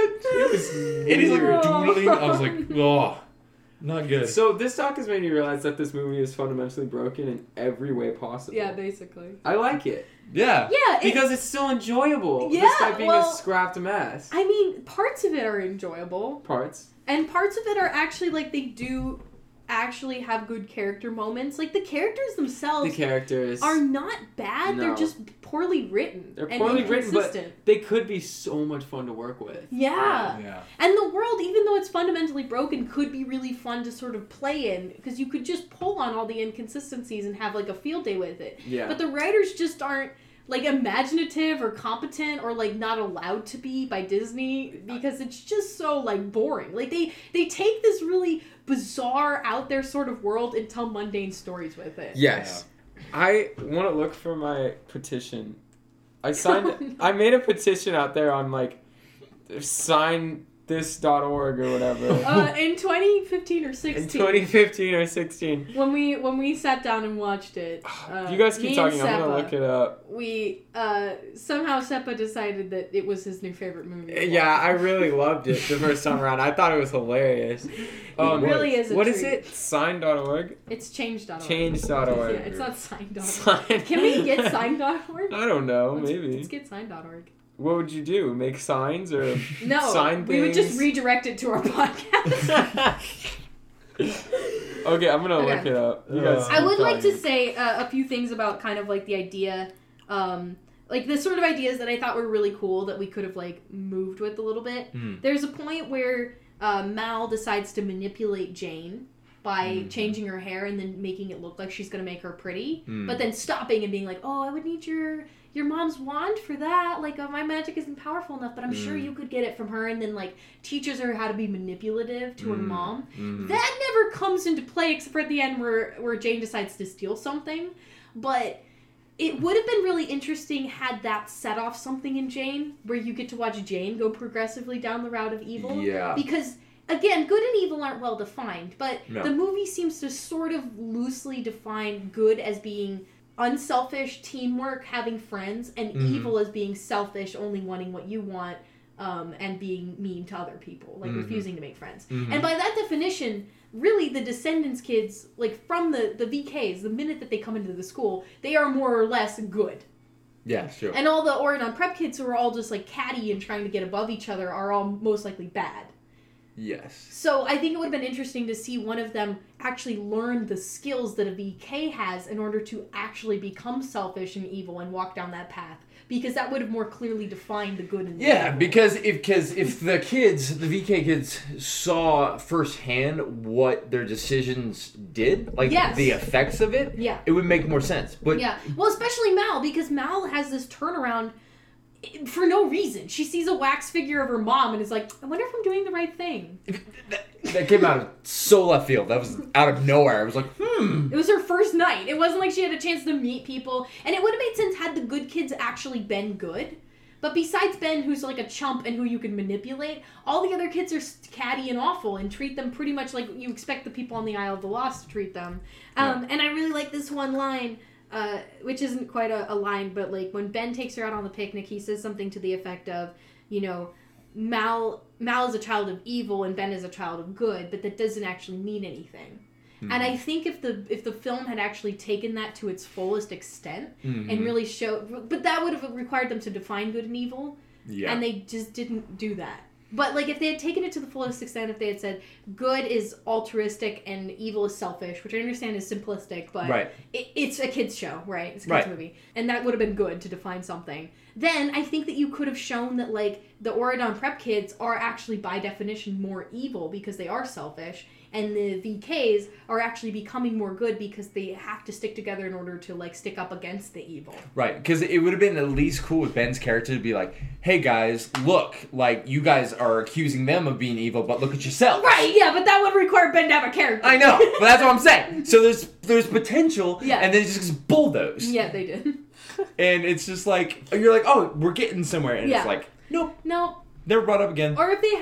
what? And he's like, doodling. I was like, oh, not good. So this talk has made me realize that this movie is fundamentally broken in every way possible. Yeah, basically. I like it. Yeah. Yeah. Because it's still enjoyable. Yeah, despite being a scrapped mess. I mean, parts of it are enjoyable. Parts. And parts of it are actually, like, they do actually have good character moments. Like, the characters themselves are not bad. No. They're just poorly written. They're poorly written, but they could be so much fun to work with. Yeah. And the world, even though it's fundamentally broken, could be really fun to sort of play in. Because you could just pull on all the inconsistencies and have, like, a field day with it. Yeah. But the writers just aren't, like, imaginative or competent or, like, not allowed to be by Disney because it's just so, like, boring. Like, they take this really bizarre, out there sort of world and tell mundane stories with it. Yes. Yeah. I want to look for my petition. I signed... I made a petition out there on, like, signthis.org or whatever. In 2015 or 16. In 2015 or 16. When we sat down and watched it. You guys keep talking. I'm going to look it up. We, somehow Seppa decided that it was his new favorite movie. Yeah, I really loved it the first time around. I thought it was hilarious. It really is a What treat. Is it? Sign.org? It's change.org. Change.org. Yeah, it's not sign.org. Can we get sign.org? I don't know, maybe. Let's get sign.org. What would you do? Make signs or sign things? We would just redirect it to our podcast. Okay, I'm gonna look it up. You guys I would like to say a few things about kind of like the idea, like the sort of ideas that I thought were really cool that we could have like moved with a little bit. There's a point where Mal decides to manipulate Jane by changing her hair and then making it look like she's gonna make her pretty, but then stopping and being like, oh, I would need your mom's wand for that. Like, my magic isn't powerful enough, but I'm sure you could get it from her. And then, like, teaches her how to be manipulative to her mom. That never comes into play except for at the end where Jane decides to steal something. But it would have been really interesting had that set off something in Jane where you get to watch Jane go progressively down the route of evil. Yeah. Because, again, good and evil aren't well defined, but the movie seems to sort of loosely define good as being unselfish teamwork, having friends, and evil as being selfish, only wanting what you want, and being mean to other people, like refusing to make friends. And by that definition, really the Descendants kids, like from the VKs, the minute that they come into the school, they are more or less good. Yeah, sure. And all the Oridon Prep kids who are all just like catty and trying to get above each other are all most likely bad. Yes. So I think it would have been interesting to see one of them actually learn the skills that a VK has in order to actually become selfish and evil and walk down that path. Because that would have more clearly defined the good and the evil. because if the VK kids saw firsthand what their decisions did, like the effects of it, it would make more sense. But well, especially Mal, because Mal has this turnaround for no reason. She sees a wax figure of her mom and is like, I wonder if I'm doing the right thing. That came out of so left field. That was out of nowhere. I was like, It was her first night. It wasn't like she had a chance to meet people. And it would have made sense had the good kids actually been good. But besides Ben, who's like a chump and who you can manipulate, all the other kids are catty and awful and treat them pretty much like you expect the people on the Isle of the Lost to treat them. And I really like this one line, which isn't quite a line, but like when Ben takes her out on the picnic, he says something to the effect of, you know, Mal is a child of evil and Ben is a child of good, but that doesn't actually mean anything. And I think if the film had actually taken that to its fullest extent and really showed, but that would have required them to define good and evil, and they just didn't do that. But like if they had taken it to the fullest extent, if they had said good is altruistic and evil is selfish, which I understand is simplistic, but it's a kids show, right? It's a kids movie, and that would have been good to define something. Then I think that you could have shown that like the Oridon Prep kids are actually by definition more evil because they are selfish, and the VKs are actually becoming more good because they have to stick together in order to like stick up against the evil. Right, because it would have been at least cool with Ben's character to be like, hey guys, look, like you guys are accusing them of being evil, but look at yourself. Right, yeah, but that would require Ben to have a character. I know, but that's what I'm saying. So there's potential, and then it just gets bulldozed. Yeah, they did. And it's just like, you're like, oh, we're getting somewhere, and it's like, nope. Never brought up again. Or if they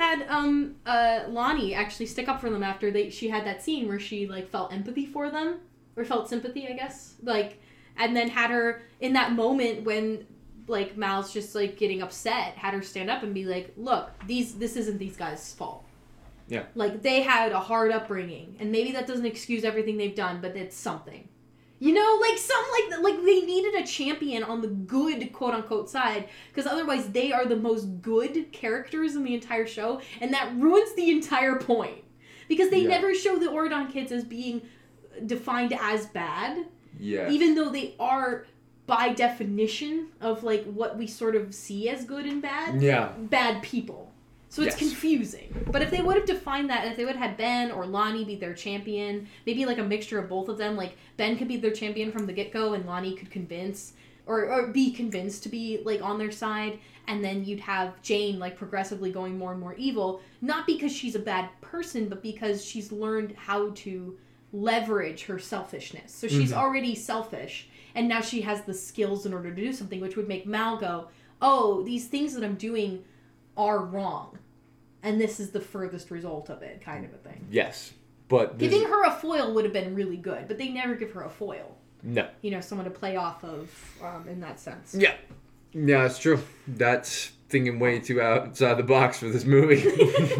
had Lonnie actually stick up for them after she had that scene where she like felt empathy for them, or felt sympathy, I guess, like, and then had her in that moment when like Mal's just like getting upset, had her stand up and be like, look, this isn't these guys' fault. Yeah. Like they had a hard upbringing, and maybe that doesn't excuse everything they've done, but it's something. You know, like like they needed a champion on the good quote unquote side, because otherwise they are the most good characters in the entire show, and that ruins the entire point. Because they never show the Oridon kids as being defined as bad. Yeah. Even though they are by definition of like what we sort of see as good and bad. Yeah. Bad people. So it's confusing. But if they would have defined that, if they would have had Ben or Lonnie be their champion, maybe like a mixture of both of them, like Ben could be their champion from the get-go and Lonnie could convince or be convinced to be like on their side, and then you'd have Jane like progressively going more and more evil, not because she's a bad person, but because she's learned how to leverage her selfishness. So she's already selfish, and now she has the skills in order to do something, which would make Mal go, oh, these things that I'm doing are wrong, and this is the furthest result of it, kind of a thing. Yes, but giving her a foil would have been really good, but they never give her a foil. No, you know, someone to play off of, in that sense. Yeah, that's true. That's thinking way too outside the box for this movie. But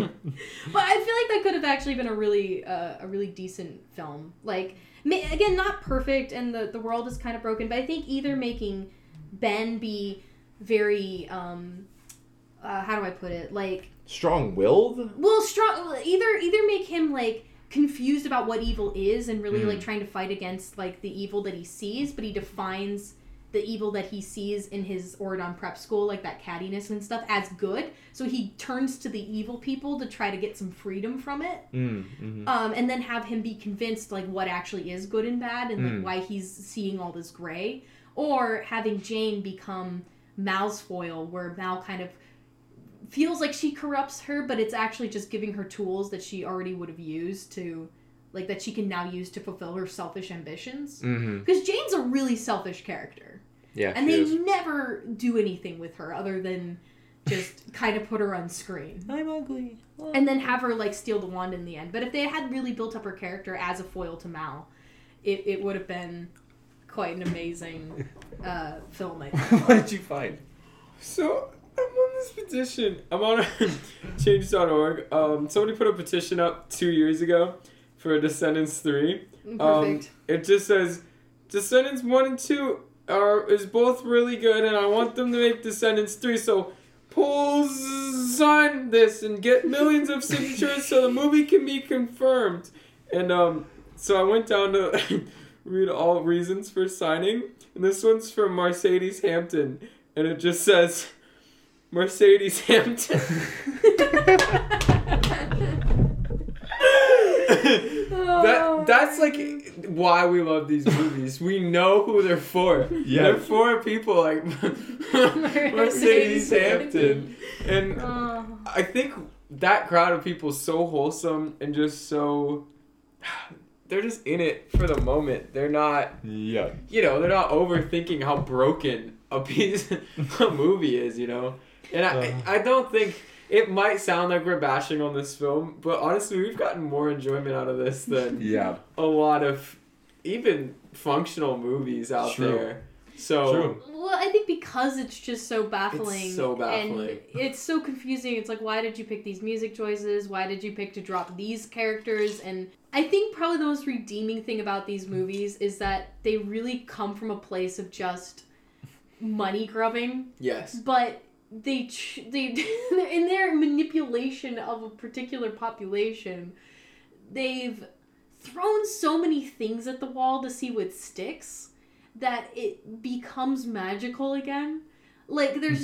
I feel like that could have actually been a really decent film. Like, again, not perfect, and the world is kind of broken, but I think either making Ben be very how do I put it? Like strong-willed? Well, strong. Either make him like confused about what evil is and really like trying to fight against like the evil that he sees, but he defines the evil that he sees in his Oridon Prep School, like that cattiness and stuff, as good. So he turns to the evil people to try to get some freedom from it. And then have him be convinced like what actually is good and bad, and like why he's seeing all this gray. Or having Jane become Mal's foil, where Mal kind of feels like she corrupts her, but it's actually just giving her tools that she already would have used to, like, that she can now use to fulfill her selfish ambitions. Because Jane's a really selfish character. Yeah, and they never do anything with her other than just kind of put her on screen. I'm ugly. Oh. And then have her, like, steal the wand in the end. But if they had really built up her character as a foil to Mal, it would have been quite an amazing film, I think. What did you find? So I'm on this petition. I'm on change.org. Somebody put a petition up 2 years ago for Descendants 3. Perfect. It just says Descendants 1 and 2 is both really good, and I want them to make Descendants 3. So sign this and get millions of signatures so the movie can be confirmed. And so I went down to read all reasons for signing, and this one's from Mercedes Hampton, and it just says Mercedes Hampton. That's like why we love these movies. We know who they're for. Yeah. They're for people like Mercedes Hampton. And I think that crowd of people is so wholesome and just so... They're just in it for the moment. They're not... Yeah. You know, they're not overthinking how broken a movie is, you know? And I don't think... It might sound like we're bashing on this film, but honestly, we've gotten more enjoyment out of this than a lot of even functional movies out there. So, well, I think because it's just so baffling. It's so baffling. And it's so confusing. It's like, why did you pick these music choices? Why did you pick to drop these characters? And I think probably the most redeeming thing about these movies is that they really come from a place of just money grubbing. Yes. But they in their manipulation of a particular population, they've thrown so many things at the wall to see what sticks that it becomes magical again. Like there's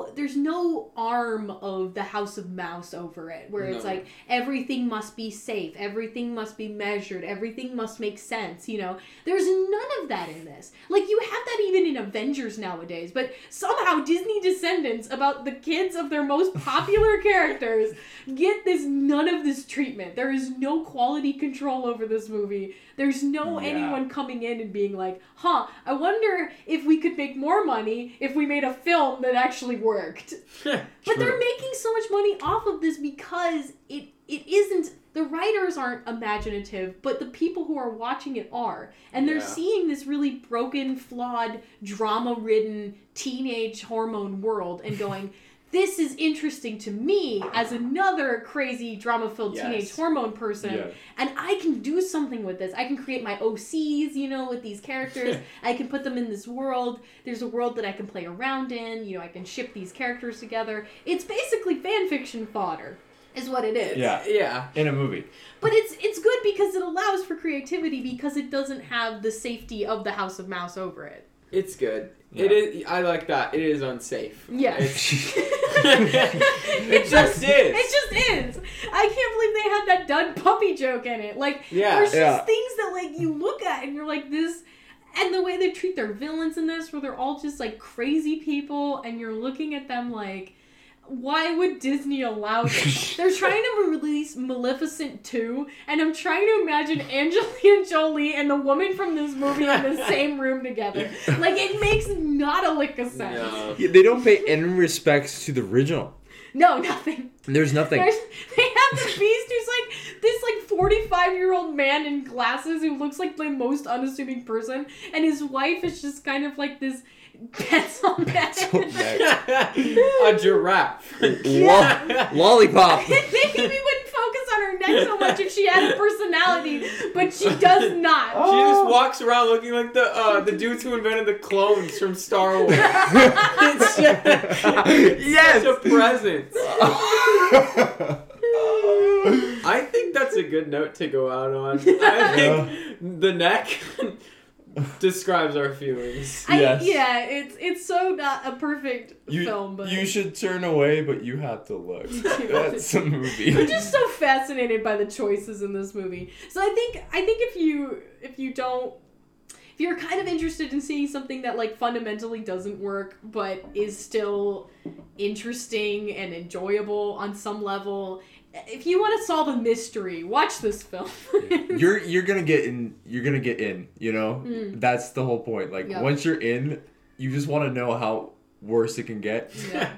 no arm of the House of Mouse over it where it's like everything must be safe, everything must be measured, everything must make sense, you know. There's none of that in this. Like you have that even in Avengers nowadays, but somehow Disney Descendants, about the kids of their most popular characters, get none of this treatment. There is no quality control over this movie. There's no anyone coming in and being like, I wonder if we could make more money if we made a film that actually worked. But they're making so much money off of this because it isn't, the writers aren't imaginative, but the people who are watching it are. And they're seeing this really broken, flawed, drama-ridden teenage hormone world and going, this is interesting to me as another crazy drama-filled teenage hormone person, and I can do something with this. I can create my OCs, you know, with these characters. I can put them in this world. There's a world that I can play around in. You know, I can ship these characters together. It's basically fan fiction fodder, is what it is. Yeah. In a movie. But it's good because it allows for creativity because it doesn't have the safety of the House of Mouse over it. It's good. Yeah. It is. I like that. It is unsafe. Yes. It just is. It just is. I can't believe they had that done puppy joke in it. Like, there's just things that, like, you look at and you're like, this... And the way they treat their villains in this, where they're all just, like, crazy people, and you're looking at them like... Why would Disney allow this? They're trying to release Maleficent 2, and I'm trying to imagine Angelina Jolie and the woman from this movie in the same room together. Like, it makes not a lick of sense. No. Yeah, they don't pay any respects to the original. No, nothing. There's nothing. They have this beast who's like this 45-year-old man in glasses who looks like the most unassuming person, and his wife is just kind of like this pencil neck. A giraffe. Lollipop. Maybe we wouldn't focus on her neck so much if she had a personality, but she does not. She just walks around looking like the dudes who invented the clones from Star Wars. It's such a presence. I think that's a good note to go out on. I think the neck describes our feelings. It's so not a perfect film, but you should turn away, but you have to look. That's a movie. I'm just so fascinated by the choices in this movie. So I think if you're kind of interested in seeing something that like fundamentally doesn't work but is still interesting and enjoyable on some level, if you want to solve a mystery, watch this film. You're gonna get in. You're gonna get in. You know, that's the whole point. Like once you're in, you just want to know how worse it can get. Yeah.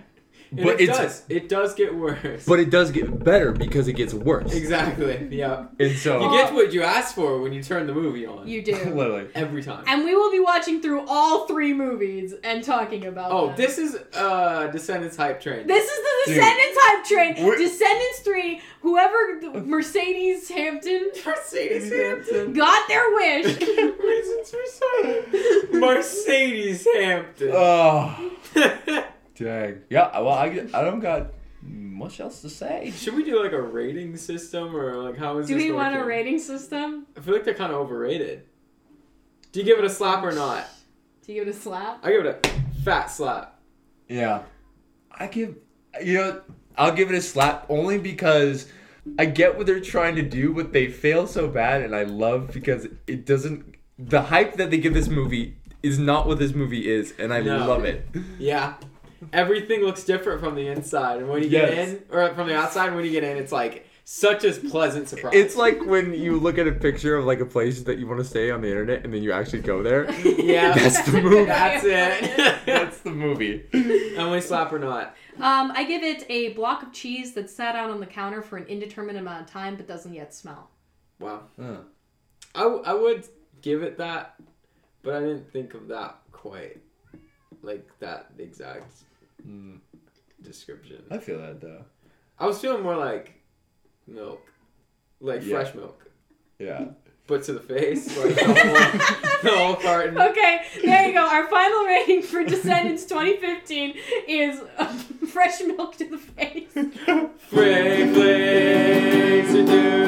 And But it does get worse. But it does get better because it gets worse. Exactly. Yeah. And so You get what you asked for when you turn the movie on. You do. Literally. Every time. And we will be watching through all 3 movies and talking about them. This is Descendants hype train. This is the Descendants hype train. We're- Descendants 3, whoever Mercedes Hampton Mercedes Hampton. got their wish. Reasons for sorrow. Mercedes Hampton. Oh, dang. Yeah, well, I don't got much else to say. Should we do like a rating system or like how is Do this we want a working? rating system? I feel like they're kind of overrated. Do you give it a slap or not? Do you give it a slap? I give it a fat slap. Yeah. I'll give it a slap only because I get what they're trying to do, but they fail so bad, and I love because it doesn't. The hype that they give this movie is not what this movie is, and I No. love it. Yeah. Everything looks different from the inside, and when you get Yes. in, or from the outside, when you get in, it's like such a pleasant surprise. It's like when you look at a picture of like a place that you want to stay on the internet, and then you actually go there. Yeah. That's the movie. That's it. That's the movie. Only slap or not. I give it a block of cheese that sat out on the counter for an indeterminate amount of time but doesn't yet smell. Wow. Huh. I would give it that, but I didn't think of that quite like that exact description. I feel that though. I was feeling more like milk, like Yeah. fresh milk, Yeah. but to the face, like the whole carton. Okay, there you go. Our final rating for Descendants 2015 is fresh milk to the face. Flakes are